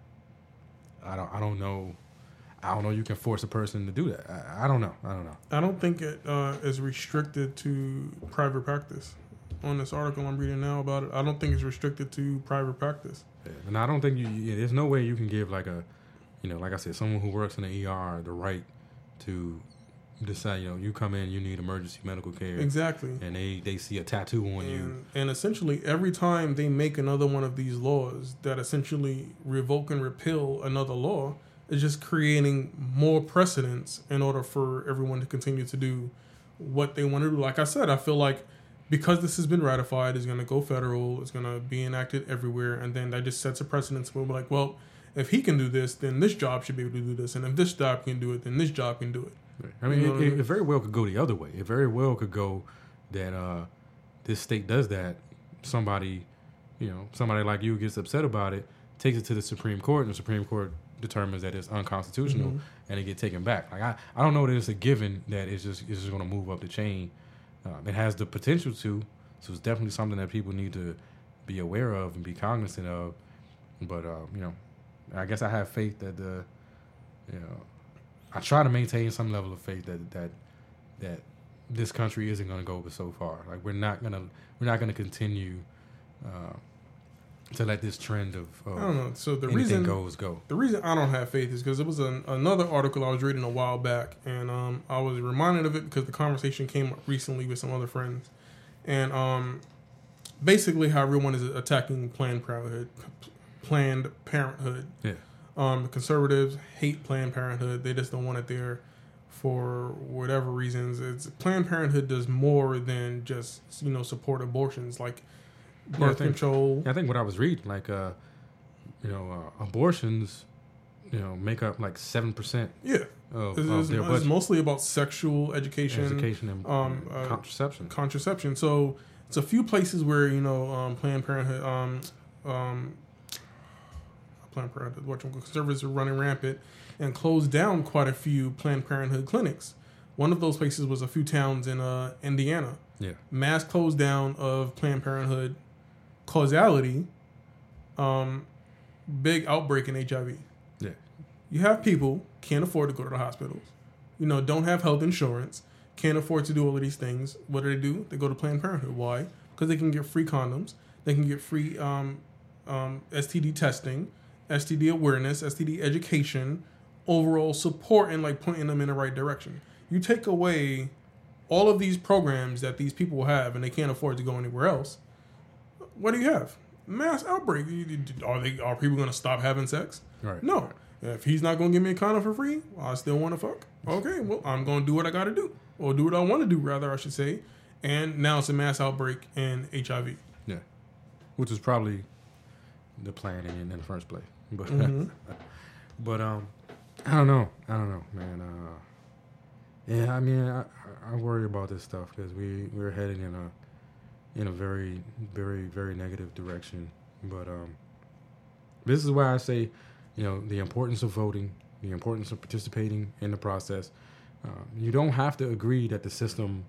I don't. I don't know. I don't know. You can force a person to do that. I, I don't know. I don't know. I don't think it uh, is restricted to private practice. On this article I'm reading now about it, I don't think it's restricted to private practice. Yeah. And I don't think you. Yeah, there's no way you can give like a, you know, like I said, someone who works in the E R the right to decide. You know, you come in, you need emergency medical care. Exactly. And they, they see a tattoo on and, you. And essentially, every time they make another one of these laws that essentially revoke and repeal another law, it's just creating more precedents in order for everyone to continue to do what they want to do. Like I said, I feel like because this has been ratified, it's going to go federal, it's going to be enacted everywhere, and then that just sets a precedent. We'll be like, well, if he can do this, then this job should be able to do this, and if this job can do it, then this job can do it. I mean, you know it, I mean? it very well could go the other way. It very well could go that uh, this state does that. Somebody, you know, somebody like you gets upset about it, takes it to the Supreme Court, and the Supreme Court determines that it's unconstitutional, mm-hmm. and it get taken back. Like I, I don't know that it's a given that it's just it's just going to move up the chain. Um, it has the potential to, so it's definitely something that people need to be aware of and be cognizant of. But uh, you know, I guess I have faith that the, you know. I try to maintain some level of faith that that that this country isn't going to go so far. Like we're not gonna we're not gonna continue uh, to let this trend of uh, I don't know. So the anything reason goes go. The reason I don't have faith is because it was an, another article I was reading a while back, and um, I was reminded of it because the conversation came up recently with some other friends, and um, basically how everyone is attacking Planned Parenthood, Planned Parenthood. Yeah. Um, the conservatives hate Planned Parenthood. They just don't want it there for whatever reasons. It's Planned Parenthood does more than just, you know, support abortions, like birth yeah, I think, control. I think what I was reading, like, uh, you know, uh, abortions, you know, make up like seven percent. Yeah, of, it's, of it's, their it's budget. mostly about sexual education, Education and um, uh, contraception. Contraception. So it's a few places where, you know, um, Planned Parenthood, um, um, Planned Parenthood, what conservatives are running rampant and closed down quite a few Planned Parenthood clinics. One of those places was a few towns in uh, Indiana. Yeah. Mass closed down of Planned Parenthood. Causality, um, big outbreak in H I V. Yeah. You have people can't afford to go to the hospitals, you know, don't have health insurance, can't afford to do all of these things. What do they do? They go to Planned Parenthood. Why? Because they can get free condoms. They can get free um, um, S T D testing, S T D awareness, S T D education, overall support, and like pointing them in the right direction. You take away all of these programs that these people have, and they can't afford to go anywhere else. What do you have? Mass outbreak. Are they? Are people going to stop having sex? Right. No. If he's not going to give me a condom for free, I still want to fuck. Okay, well, I'm going to do what I got to do. Or do what I want to do, rather, I should say. And now it's a mass outbreak in H I V. Yeah. Which is probably the plan in, in the first place. But, Mm-hmm. but um, I don't know. I don't know, man. Uh, yeah, I mean, I, I worry about this stuff because we, we're heading in a in a very, very, very negative direction. But um, this is why I say, you know, the importance of voting, the importance of participating in the process. Uh, you don't have to agree that the system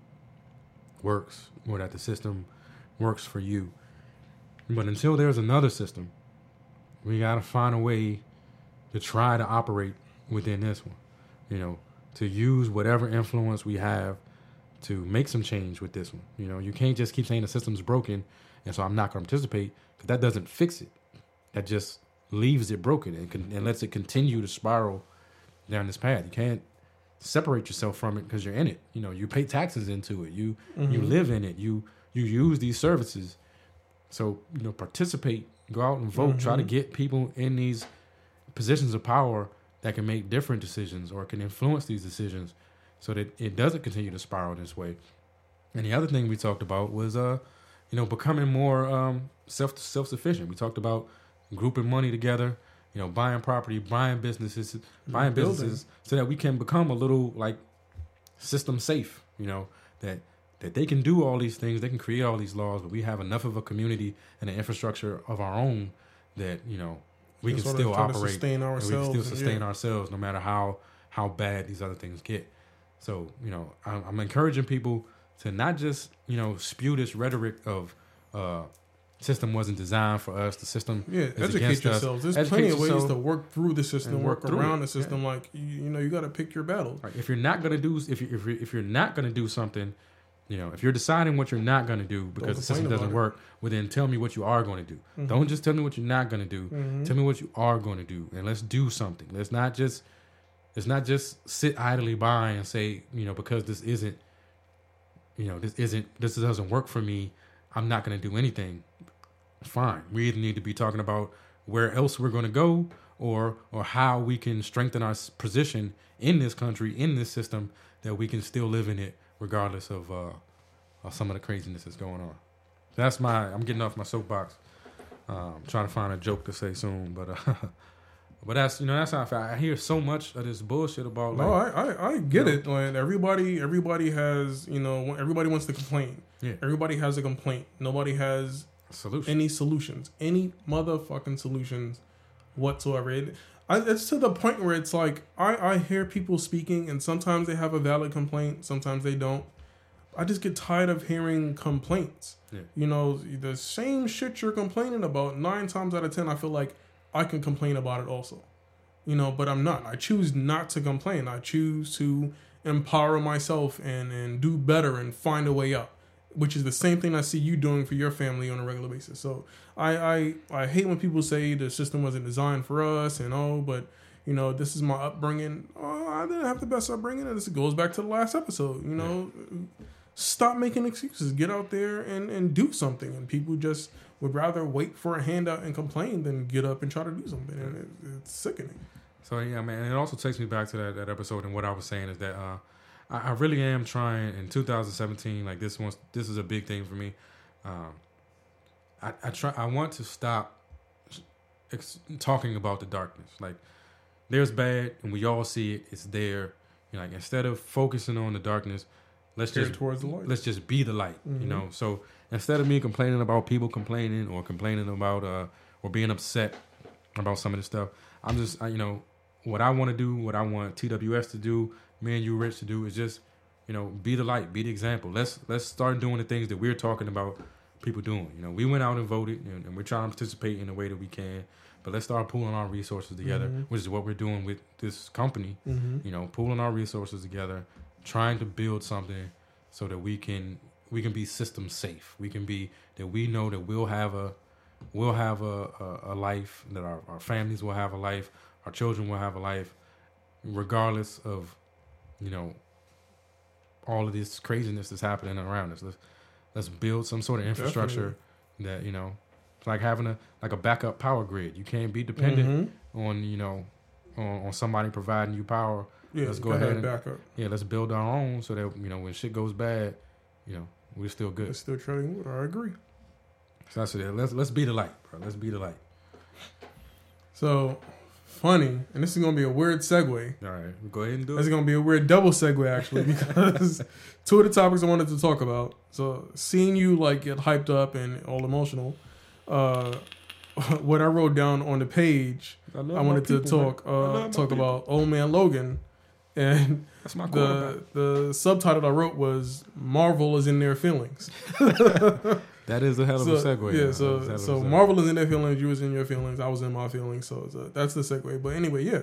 works or that the system works for you. But until there's another system, we got to find a way to try to operate within this one, you know, to use whatever influence we have to make some change with this one. You know, you can't just keep saying the system's broken and so I'm not going to participate, because that doesn't fix it. That just leaves it broken and, can, and lets it continue to spiral down this path. You can't separate yourself from it because you're in it. You know, you pay taxes into it. You mm-hmm. you live in it. You you use these services. So, you know, participate, go out and vote, mm-hmm. try to get people in these positions of power that can make different decisions or can influence these decisions so that it doesn't continue to spiral this way. And the other thing we talked about was, uh, you know, becoming more um, self self-sufficient. We talked about grouping money together, you know, buying property, buying businesses, buying Building. businesses so that we can become a little like system safe, you know, that that they can do all these things, they can create all these laws, but we have enough of a community and an infrastructure of our own that, you know, we Just can still operate sustain and we can still ourselves, sustain yeah. ourselves no matter how how bad these other things get. So, you know, I'm, I'm encouraging people to not just, you know, spew this rhetoric of uh, system wasn't designed for us. The system yeah, is educate against yourselves. us. There's Educate plenty of ways yourself to work through the system, and work, work through around it. the system. Yeah. Like you, you know, you got to pick your battles. Like if you're not gonna do, if you if you're, if you're not gonna do something, you know, if you're deciding what you're not gonna do because the system doesn't work, well then tell me what you are going to do. Mm-hmm. Don't just tell me what you're not gonna do. Mm-hmm. Tell me what you are going to do, and let's do something. Let's not just let's not just sit idly by and say, you know, because this isn't, you know, this isn't this doesn't work for me, I'm not gonna do anything. Fine. We either need to be talking about where else we're going to go or or how we can strengthen our position in this country, in this system, that we can still live in it regardless of, uh, of some of the craziness that's going on. That's my, I'm getting off my soapbox. Um, trying to find a joke to say soon, but uh, but that's, you know, that's how I feel. I hear so much of this bullshit about like. No, I, I, I get you know, it. Like everybody, everybody has, you know, everybody wants to complain. Yeah. Everybody has a complaint. Nobody has solution. any solutions, any motherfucking solutions whatsoever. It, I, it's to the point where it's like I, I hear people speaking, and sometimes they have a valid complaint, sometimes they don't. I just get tired of hearing complaints. Yeah. You know, the same shit you're complaining about, nine times out of ten, I feel like I can complain about it also. You know, but I'm not. I choose not to complain. I choose to empower myself and, and do better and find a way out, which is the same thing I see you doing for your family on a regular basis. So I, I I hate when people say the system wasn't designed for us and oh, but you know, this is my upbringing. Oh, I didn't have the best upbringing, and this goes back to the last episode. You know, yeah. Stop making excuses. Get out there and, and do something. And people just would rather wait for a handout and complain than get up and try to do something. And it, it's sickening. So yeah, man, it also takes me back to that, that episode, and what I was saying is that uh, I, I really am trying in two thousand seventeen. Like this one's this is a big thing for me. Um, I, I try. I want to stop ex- talking about the darkness. Like there's bad, and we all see it. It's there. You know, like instead of focusing on the darkness, let's Steer just towards the light. let's just be the light. Mm-hmm. You know. So instead of me complaining about people complaining or complaining about uh, or being upset about some of this stuff, I'm just I, you know. What I want to do, what I want T W S to do, me and you, Rich, to do is just, you know, be the light, be the example. Let's let's start doing the things that we're talking about people doing. You know, we went out and voted, and, and we're trying to participate in the way that we can. But let's start pooling our resources together, mm-hmm. which is what we're doing with this company. Mm-hmm. You know, pooling our resources together, trying to build something so that we can we can be system safe. We can be that we know that we'll have a we'll have a, a, a life, that our, our families will have a life. Our children will have a life, regardless of, you know, all of this craziness that's happening around us. Let's let's build some sort of infrastructure Definitely. that, you know, it's like having a like a backup power grid. You can't be dependent mm-hmm. on, you know, on, on somebody providing you power. Yeah, let's go ahead and backup. Yeah, let's build our own so that, you know, when shit goes bad, you know, we're still good. It's still treading water. I agree. So that's it. Let's let's be the light, bro. Let's be the light. So. Funny, and this is gonna be a weird segue. All right, go ahead and do it. This is gonna be a weird double segue actually, because two of the topics I wanted to talk about. So seeing you like get hyped up and all emotional, uh, what I wrote down on the page, I, I wanted to people, talk uh, talk people. about Old Man Logan, and that's my the the subtitle I wrote was Marvel is in their feelings. That is a hell of so, a segue. Yeah, so so Marvel is in their feelings, you was in your feelings, I was in my feelings, so, so that's the segue. But anyway, yeah.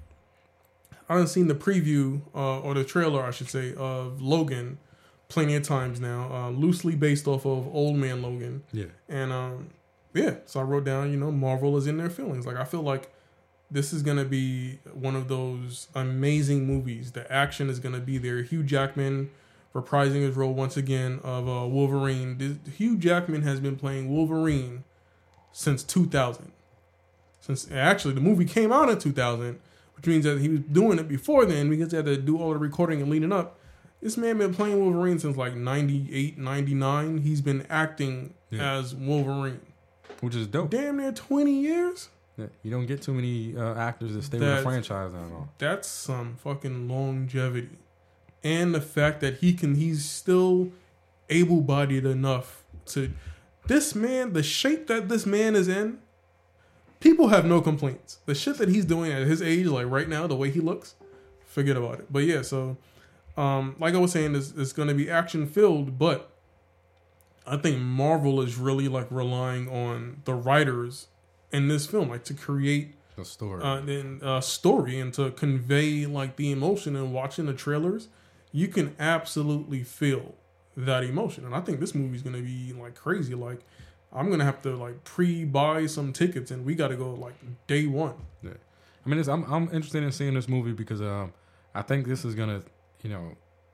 I done seen the preview, uh, or the trailer, I should say, of Logan plenty of times now, uh, loosely based off of Old Man Logan. Yeah. And, um, yeah, so I wrote down, you know, Marvel is in their feelings. Like, I feel like this is going to be one of those amazing movies. The action is going to be there. Hugh Jackman reprising his role once again of uh, Wolverine. This, Hugh Jackman has been playing Wolverine since two thousand. Since actually the movie came out in two thousand, which means that he was doing it before then because he had to do all the recording and leading up. This man been playing Wolverine since like ninety-eight, ninety-nine. He's been acting yeah. as Wolverine, which is dope. Damn near twenty years. Yeah, you don't get too many uh, actors that stay that's, with a franchise that long. That's some fucking longevity. And the fact that he can, he's still able-bodied enough to, this man, the shape that this man is in, people have no complaints. The shit that he's doing at his age, like right now, the way he looks, forget about it. But yeah, so, um, like I was saying, it's, it's going to be action-filled, but I think Marvel is really like relying on the writers in this film, like to create a story, uh, and, uh, story and to convey like the emotion. And watching the trailers, you can absolutely feel that emotion. And I think this movie's going to be like crazy. Like I'm going to have to like pre-buy some tickets and we got to go like day one. Yeah. I mean, it's, I'm, I'm interested in seeing this movie because um, I think this is going to, you know,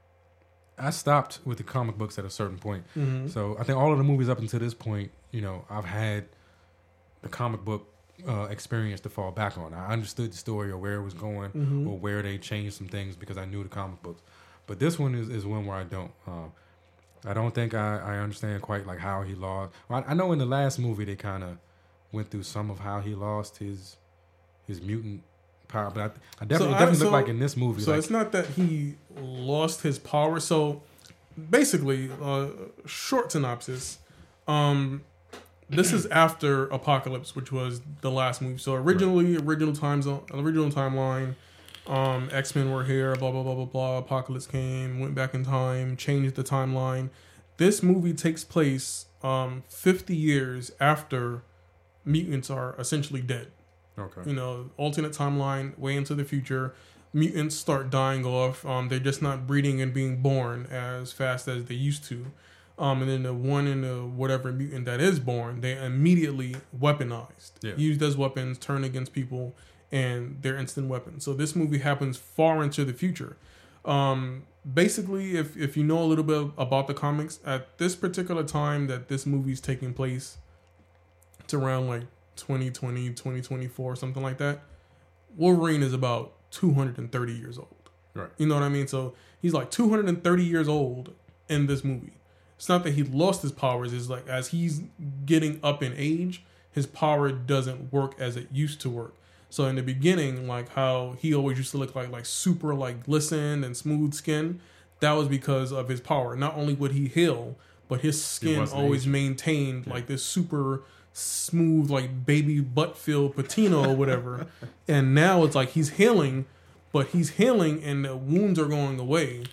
I stopped with the comic books at a certain point. Mm-hmm. So I think all of the movies up until this point, you know, I've had the comic book uh, experience to fall back on. I understood the story or where it was going mm-hmm. or where they changed some things because I knew the comic books. But this one is, is one where I don't. Um, I don't think I, I understand quite like how he lost. Well, I, I know in the last movie they kind of went through some of how he lost his his mutant power, but I, I definitely, so I, definitely so, look like in this movie. So like, it's not that he lost his power. So basically, uh, short synopsis. Um, this is after Apocalypse, which was the last movie. So originally, right. original times, original timeline. Um, X-Men were here, blah, blah, blah, blah, blah. Apocalypse came, went back in time, changed the timeline. This movie takes place um, fifty years after mutants are essentially dead. Okay. You know, alternate timeline, way into the future. Mutants start dying off. Um, they're just not breeding and being born as fast as they used to. Um, and then the one in the whatever mutant that is born, they immediately weaponized. Yeah. Used as weapons, turned against people. And they're instant weapons. So this movie happens far into the future. Um, basically, if if you know a little bit about the comics, at this particular time that this movie's taking place, it's around like twenty twenty, twenty twenty-four, something like that. Wolverine is about two hundred thirty years old. Right. You know what I mean? So he's like two hundred thirty years old in this movie. It's not that he lost his powers. It's like as he's getting up in age, his power doesn't work as it used to work. So in the beginning, like how he always used to look like like super like glisten and smooth skin, that was because of his power. Not only would he heal, but his skin always aged. maintained yeah. like this super smooth like baby butt filled patina or whatever. And now it's like he's healing, but he's healing and the wounds are going away,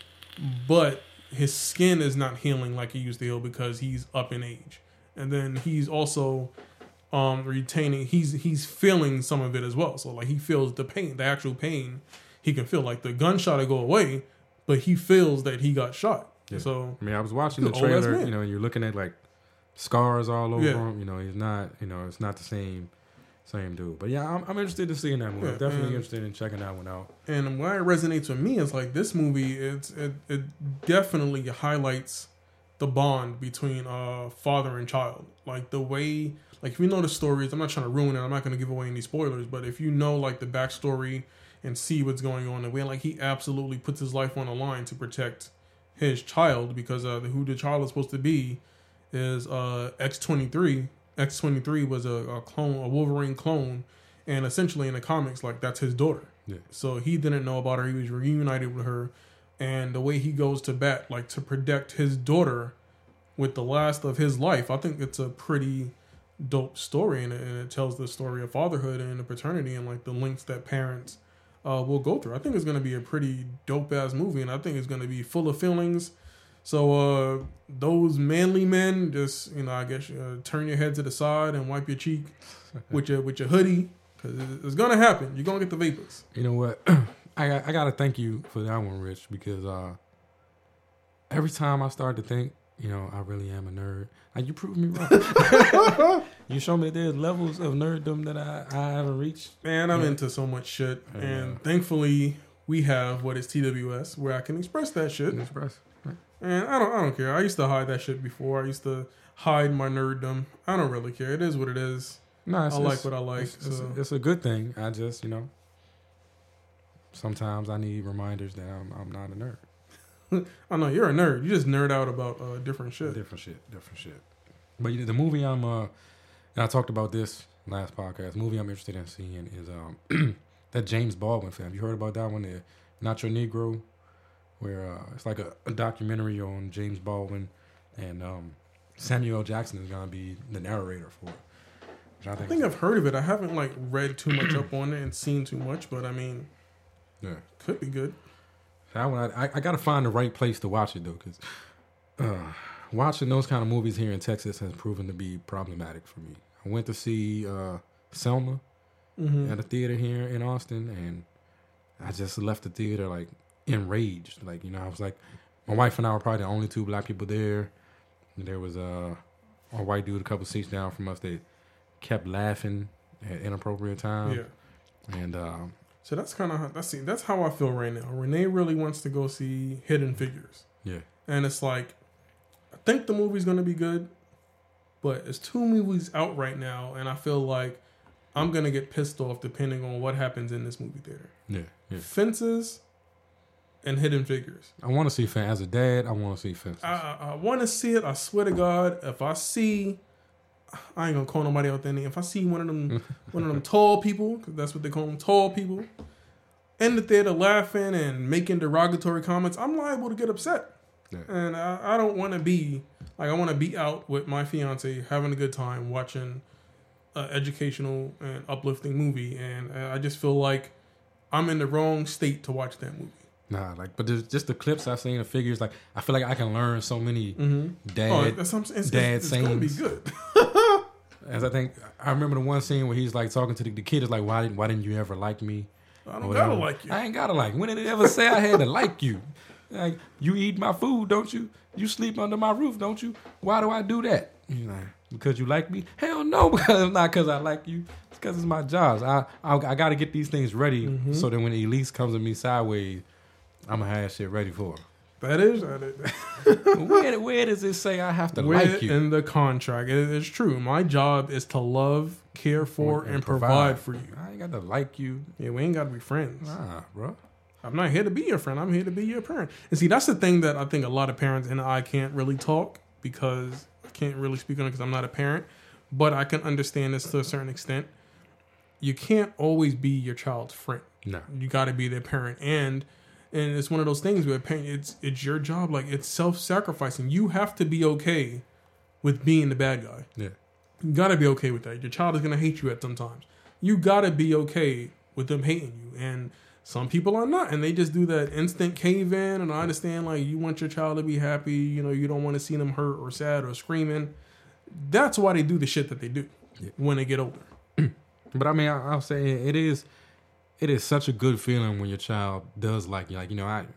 but his skin is not healing like he used to heal because he's up in age. And then he's also um, retaining, he's he's feeling some of it as well. So like he feels the pain, the actual pain he can feel. Like the gunshot will go away, but he feels that he got shot. Yeah. So I mean, I was watching the trailer, you know, and you're looking at like scars all over yeah. him. You know, he's not, you know, it's not the same Same dude. But yeah, I'm, I'm interested in seeing that movie. Yeah, I'm definitely and, interested in checking that one out. And why it resonates with me is like this movie, it's, it, it definitely highlights the bond between uh, father and child. Like the way, like if you know the stories, I'm not trying to ruin it, I'm not going to give away any spoilers, but if you know like the backstory and see what's going on, the way like he absolutely puts his life on the line to protect his child, because uh, who the child is supposed to be is uh, X twenty-three. X twenty-three was a, a clone, a Wolverine clone, and essentially in the comics, like that's his daughter. Yeah. So he didn't know about her. He was reunited with her, and the way he goes to bat, like to protect his daughter with the last of his life, I think it's a pretty dope story, and it, and it tells the story of fatherhood and the paternity and like the links that parents uh, will go through. I think it's going to be a pretty dope ass movie, and I think it's going to be full of feelings. So uh, those manly men, just, you know, I guess uh, turn your head to the side and wipe your cheek with your with your hoodie, because it's gonna happen. You're gonna get the vapors. You know what? I got, I gotta thank you for that one, Rich, because uh, every time I start to think, you know, I really am a nerd, like you prove me wrong. You show me there's levels of nerddom that I, I haven't reached. Man, I'm yeah. into so much shit, and, and uh, thankfully we have what is T W S, where I can express that shit. Express. And I don't I don't care. I used to hide that shit before. I used to hide my nerddom. I don't really care. It is what it is. No, I like what I like. It's, so. it's, a, it's a good thing. I just, you know, sometimes I need reminders that I'm I'm not a nerd. I know you're a nerd. You just nerd out about uh, different shit. Different shit. Different shit. But the movie I'm uh, and I talked about this last podcast. The movie I'm interested in seeing is um that James Baldwin film. You heard about that one? The Not Your Negro. Where uh, it's like a, a documentary on James Baldwin, and um, Samuel L. Jackson is gonna be the narrator for it. Which I think, I think I've heard of it. I haven't like read too much up on it and seen too much, but I mean, yeah, could be good. I I, I gotta find the right place to watch it though, because uh, watching those kind of movies here in Texas has proven to be problematic for me. I went to see uh, Selma mm-hmm. at a theater here in Austin, and I just left the theater like enraged. Like, you know, I was like, my wife and I were probably the only two black people there. And there was uh, a white dude a couple seats down from us that kept laughing at inappropriate times. Yeah. And um, so that's kind of that's see that's how I feel right now. Renee really wants to go see Hidden Figures. Yeah. And it's like, I think the movie's gonna be good, but it's two movies out right now, and I feel like I'm gonna get pissed off depending on what happens in this movie theater. Yeah. yeah. Fences and Hidden Figures. I want to see Fences. As a dad, I want to see Fences. I, I, I want to see it. I swear to God, if I see, I ain't gonna call nobody out there. If I see one of them, one of them tall people, because that's what they call them, tall people, in the theater laughing and making derogatory comments, I'm liable to get upset. Yeah. And I, I don't want to be like I want to be out with my fiance having a good time watching an educational and uplifting movie, and I just feel like I'm in the wrong state to watch that movie. Nah, like, but there's just the clips I've seen of Figures. Like, I feel like I can learn so many mm-hmm. dad, oh, that's what I'm saying. It's, dad it's, it's sayings. It's gonna be good. As I think, I remember the one scene where he's like talking to the, the kid is like, "Why didn't Why didn't you ever like me? I don't gotta like you. I ain't gotta like. When did it ever say I had to like you? Like, you eat my food, don't you? You sleep under my roof, don't you? Why do I do that? He's like, because you like me? Hell no, because it's not because I like you. It's because it's my job. I I, I got to get these things ready mm-hmm. so that when Elise comes to me sideways, I'm gonna have shit ready for her. That is, that is. where, where does it say I have to Where like you? in the contract? It, it's true. My job is to love, care for, and, and provide. provide for you. I ain't got to like you. Yeah, we ain't got to be friends. Nah, bro. I'm not here to be your friend. I'm here to be your parent. And see, that's the thing that I think a lot of parents and I can't really talk because I can't really speak on it because I'm not a parent. But I can understand this to a certain extent. You can't always be your child's friend. No. You got to be their parent. And and it's one of those things where parent, it's it's your job. Like, it's self-sacrificing. You have to be okay with being the bad guy. Yeah. You got to be okay with that. Your child is going to hate you at some times. You got to be okay with them hating you. And some people are not, and they just do that instant cave in. And I understand, like, you want your child to be happy. You know, you don't want to see them hurt or sad or screaming. That's why they do the shit that they do yeah. when they get older. But I mean, I, I'll say it is, it is such a good feeling when your child does like you. Like, you know, I,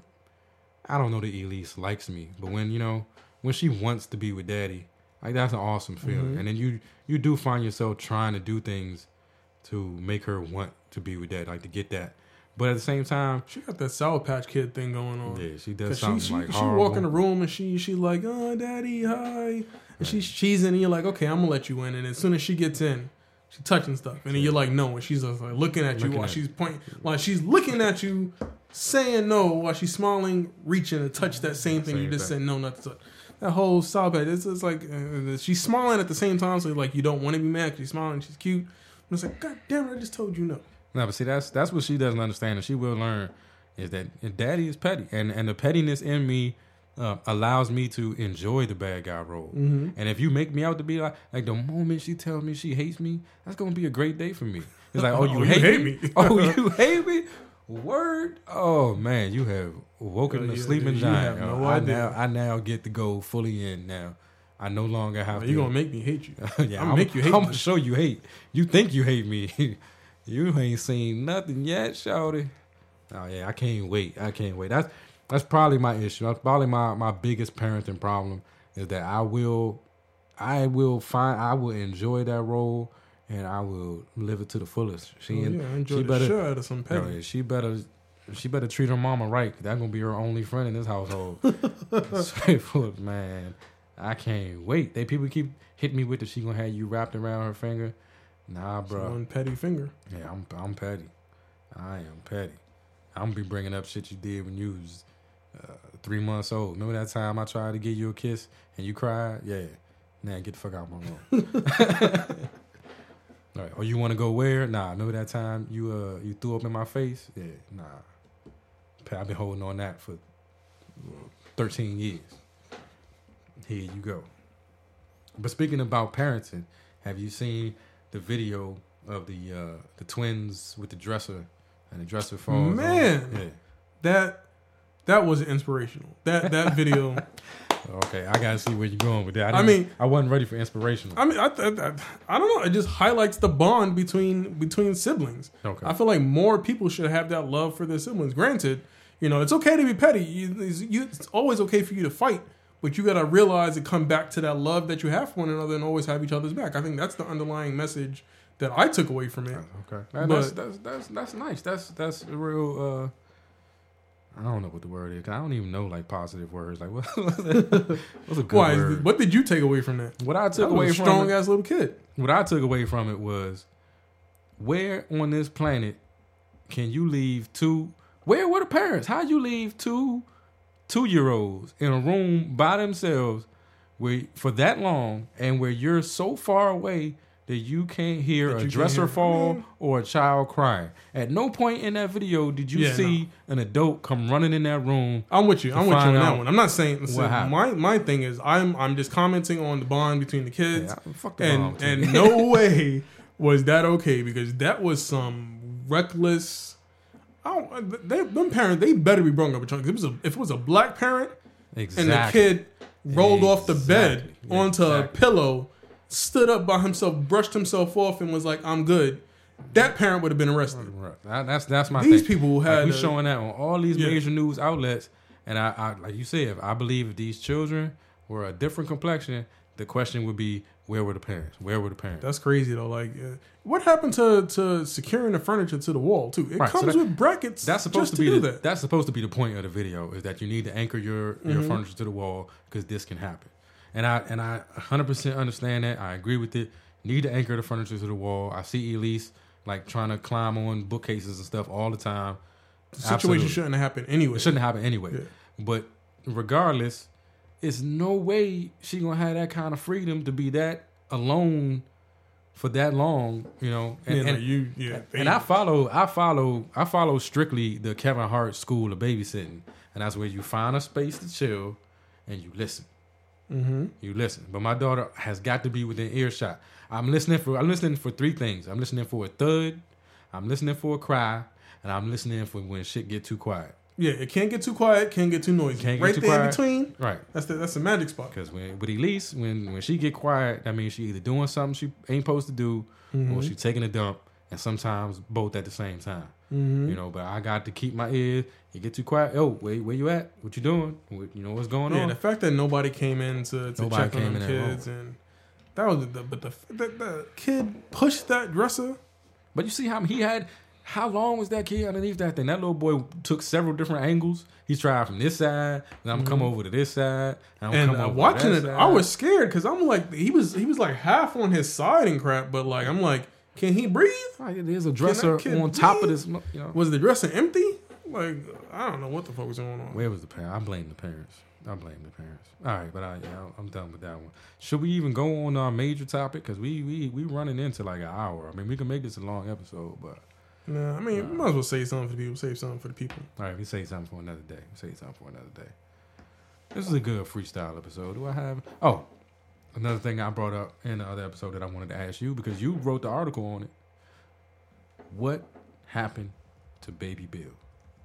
I don't know that Elise likes me, but when you know when she wants to be with Daddy, like that's an awesome feeling. Mm-hmm. And then you you do find yourself trying to do things to make her want to be with Daddy, like to get that. But at the same time, she got that Sour Patch Kid thing going on. Yeah, she does something she, she, like she horrible. walk in the room and she she like, oh, Daddy, hi. And she's cheesing, and you're like, okay, I'm gonna let you in. And as soon as she gets in, she's touching stuff, and then you're like, no. And she's just like looking at you looking while at she's pointing, like she's looking at you, saying no while she's smiling, reaching to touch that same thing same you just thing. said no, not to touch. That whole Sour Patch, it's just like uh, she's smiling at the same time, so like you don't want to be mad. She's smiling, she's cute. And it's like, God damn it, I just told you no. No, but see, that's that's what she doesn't understand, and she will learn is that Daddy is petty, and and the pettiness in me uh, allows me to enjoy the bad guy role. Mm-hmm. And if you make me out to be like, like the moment she tells me she hates me, that's gonna be a great day for me. It's like, oh, you, oh, hate, you hate me? me? Oh, you hate me? Word? Oh man, you have woken the yeah, sleeping giant. You have no I idea. now I now get to go fully in now. I no longer have well, to. You're gonna make me hate you. yeah, I'm gonna make you hate I'm me. gonna show you hate. You think you hate me. You ain't seen nothing yet, shawty. Oh yeah, I can't wait. I can't wait. That's that's probably my issue. That's probably my, my biggest parenting problem is that I will I will find I will enjoy that role and I will live it to the fullest. She oh, and yeah, enjoy she the better shit out of some petty. You know, she better she better treat her mama right. That's gonna be her only friend in this household. Straightforward, man. I can't wait. They people keep hitting me with the she gonna have you wrapped around her finger. Nah, bro. One petty finger. Yeah, I'm I'm petty. I am petty. I'm gonna be bringing up shit you did when you was uh, three months old. Remember that time I tried to give you a kiss and you cried? Yeah. Nah, get the fuck out of my room. All right. Or you want to go where? Nah. Remember that time you uh you threw up in my face? Yeah. Nah. I've been holding on that for thirteen years. Here you go. But speaking about parenting, have you seen the video of the uh, the twins with the dresser and the dresser falls? Man, yeah. that that was inspirational. That that video. Okay, I gotta see where you're going with that. I, I mean, I wasn't ready for inspirational. I mean, I, I, I, I don't know. It just highlights the bond between between siblings. Okay, I feel like more people should have that love for their siblings. Granted, you know, it's okay to be petty. You, it's, you, it's always okay for you to fight. But you got to realize and come back to that love that you have for one another and always have each other's back. I think that's the underlying message that I took away from it. Okay. That, that's, that's that's that's nice. That's that's a real, uh, I don't know what the word is. I don't even know, like, positive words. Like, what, what's a good Why, word? What did you take away from that? What I took that away was a from strong-ass little kid. What I took away from it was, where on this planet can you leave two, where were the parents? How you leave two two-year-olds in a room by themselves where for that long and where you're so far away that you can't hear that a dresser hear fall mm-hmm. or a child crying. At no point in that video did you yeah, see no. an adult come running in that room. I'm with you. I'm with you on that one. I'm not saying listen, my my thing is I'm I'm just commenting on the bond between the kids. Yeah, fuck the and bond and no way was that okay because that was some reckless. I don't, they, them parents, they better be brought up with chunks. If it was a, if it was a black parent exactly. and the kid rolled exactly. off the bed onto exactly. a pillow, stood up by himself, brushed himself off, and was like, "I'm good," that parent would have been arrested. That, that's that's my these thing. people had like, we a, showing that on all these yeah. major news outlets, and I, I like you said, if I believe if these children were a different complexion, the question would be, Where were the parents? Where were the parents? That's crazy though. Like, uh, what happened to, to securing the furniture to the wall too? It Right, so comes that- with brackets. That's supposed just to be do the, that. that's supposed to be the point of the video, is that you need to anchor your, your Mhm. furniture to the wall because this can happen. And I and I one hundred percent understand that. I agree with it. Need to anchor the furniture to the wall. I see Elise like trying to climb on bookcases and stuff all the time. The situation Absolutely. shouldn't happen anyway. It shouldn't happen anyway. Yeah. But regardless, it's no way she gonna have that kind of freedom to be that alone for that long, you know. And, yeah, no, and, you, yeah, and I follow, I follow, I follow strictly the Kevin Hart school of babysitting, and that's where you find a space to chill and you listen. Mm-hmm. You listen. But my daughter has got to be within earshot. I'm listening for, I'm listening for three things. I'm listening for a thud, I'm listening for a cry, and I'm listening for when shit get too quiet. Yeah, it can't get too quiet, can't get too noisy. Can't get right too there in quiet. between, Right. that's the that's the magic spot. Because when with Elise, when when she get quiet, that means she either doing something she ain't supposed to do, Mhm. or she taking a dump, and sometimes both at the same time. Mm-hmm. You know, but I got to keep my ear. You get too quiet. Oh, where where you at? What you doing? What, you know what's going Yeah, on? the fact that nobody came in to, to Nobody check on came them in at kids, and that was the but the, the the kid pushed that dresser. But you see how he had. How long was that kid underneath that thing? That little boy took several different angles. He tried from this side, then I'm gonna come over to this side, and I'm And come uh, over watching to it, that I side. was scared because I'm like he was he was like half on his side and crap, but like I'm like, can he breathe? Like, there's a dresser kid on top of breathe? this. You know, Was the dresser empty? Like I don't know what the fuck was going on. where was the parent? I blame the parents. I blame the parents. All right, but I, yeah, I'm done with that one. Should we even go on our major topic? Because we we we running into like an hour. I mean, we can make this a long episode, but Nah, I mean, we might as well say something for the people. Save something for the people. all right, we say something for another day. We say something for another day. This is a good freestyle episode. Do I have? Oh, another thing I brought up in the other episode that I wanted to ask you, because you wrote the article on it. What happened to Baby Bill?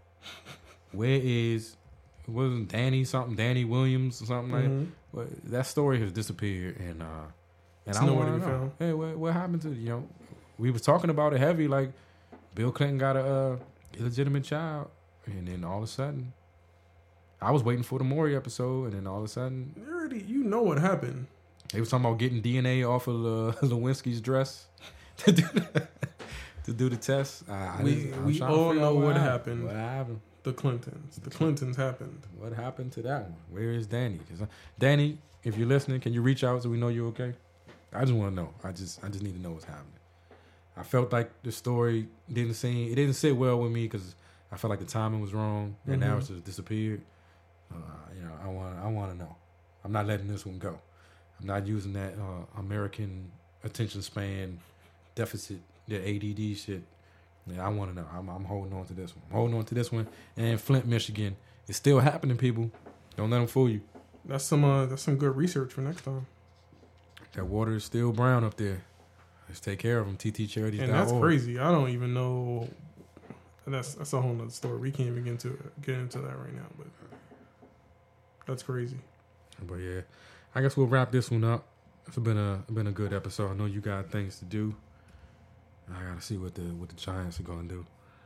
Where is? Wasn't Danny something? Danny Williams or something like Mhm. that? Well, that story has disappeared, and uh, and It's I nowhere want to to be know. found. Hey, what, what happened to you know? We was talking about it heavy, like Bill Clinton got a uh, illegitimate child, and then all of a sudden, I was waiting for the Maury episode, and then all of a sudden, You already, you know what happened. they was talking about getting D N A off of uh, Lewinsky's dress to do the, to do the test. I, I We- just- I'm we trying to all figure know out what happened. What happened? The Clintons. The Clintons happened. What happened to that one? Where is Danny? 'Cause, uh, Danny, if you're listening, can you reach out so we know you're okay? I just want to know. I just I just need to know what's happening. I felt like the story didn't seem it didn't sit well with me because I felt like the timing was wrong, and now Mhm. it's just disappeared. Uh, you know, I want I want to know. I'm not letting this one go. I'm not using that uh, American attention span deficit, the A D D shit. Yeah, I want to know. I'm, I'm holding on to this one. I'm holding on to this one. And Flint, Michigan, it's still happening, people. Don't let them fool you. That's some uh, that's some good research for next time. That water is still brown up there. Let's take care of them. T T charities dot org. And that's crazy. I don't even know. That's that's a whole nother story. We can't even get into get into that right now. But that's crazy. But yeah, I guess we'll wrap this one up. It's been a been a good episode. I know you got things to do. I gotta see what the what the Giants are gonna do.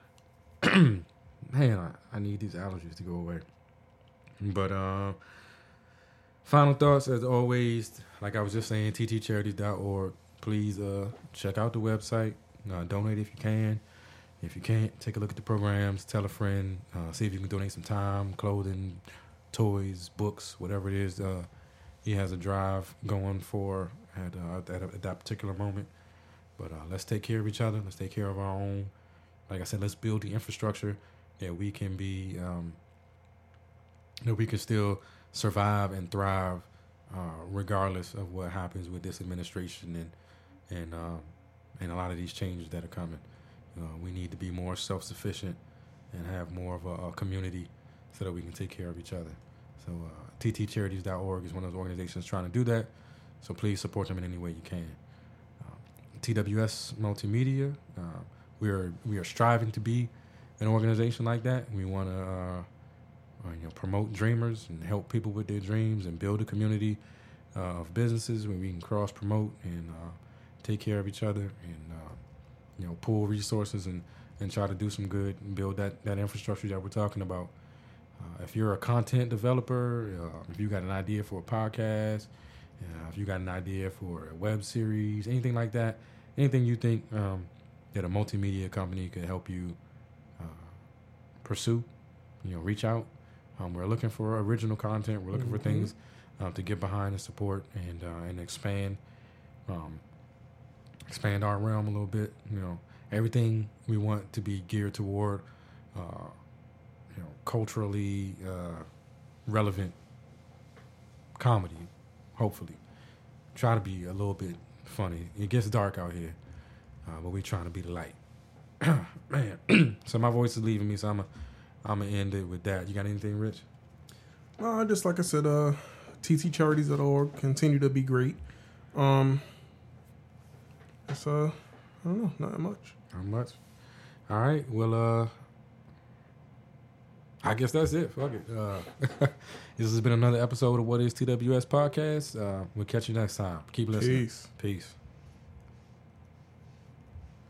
Man, I, I need these allergies to go away. But uh, final thoughts, as always, like I was just saying, T T charities dot org. Please uh, check out the website. Uh, donate if you can. If you can't, take a look at the programs. Tell a friend. Uh, see if you can donate some time, clothing, toys, books, whatever it is. Uh, he has a drive going for at, uh, at, at that particular moment. But uh, let's take care of each other. Let's take care of our own. Like I said, let's build the infrastructure that we can be, um, that we can still survive and thrive, uh, regardless of what happens with this administration and and uh, and a lot of these changes that are coming. Uh, we need to be more self-sufficient and have more of a, a community so that we can take care of each other. So uh, T T charities dot org is one of those organizations trying to do that. So please support them in any way you can. Uh, T W S Multimedia, uh, we are we are striving to be an organization like that. We want to uh, uh, you know, promote dreamers and help people with their dreams and build a community uh, of businesses where we can cross promote and uh, take care of each other and uh, you know, pool resources and, and try to do some good and build that, that infrastructure that we're talking about. Uh, if you're a content developer, uh, if you got an idea for a podcast, Uh, if you got an idea for a web series, anything like that, anything you think um, that a multimedia company could help you uh, pursue, you know, reach out. Um, we're looking for original content. We're looking mm-hmm. for things uh, to get behind and support and uh, and expand, um, expand our realm a little bit. You know, everything we want to be geared toward, uh, you know, culturally uh, relevant comedy. Hopefully, try to be a little bit funny. It gets dark out here, uh, but we're trying to be the light. Man, so my voice is leaving me, so I'm a, I'm gonna end it with that. You got anything, Rich? Uh, just like I said, uh, T T charities dot org continue to be great. Um, it's uh, I don't know, not much. Not much. All right. Well, uh, I guess that's it. Fuck it. Uh, this has been another episode of What Is T W S Podcast. Uh, we'll catch you next time. Keep listening. Peace. Peace.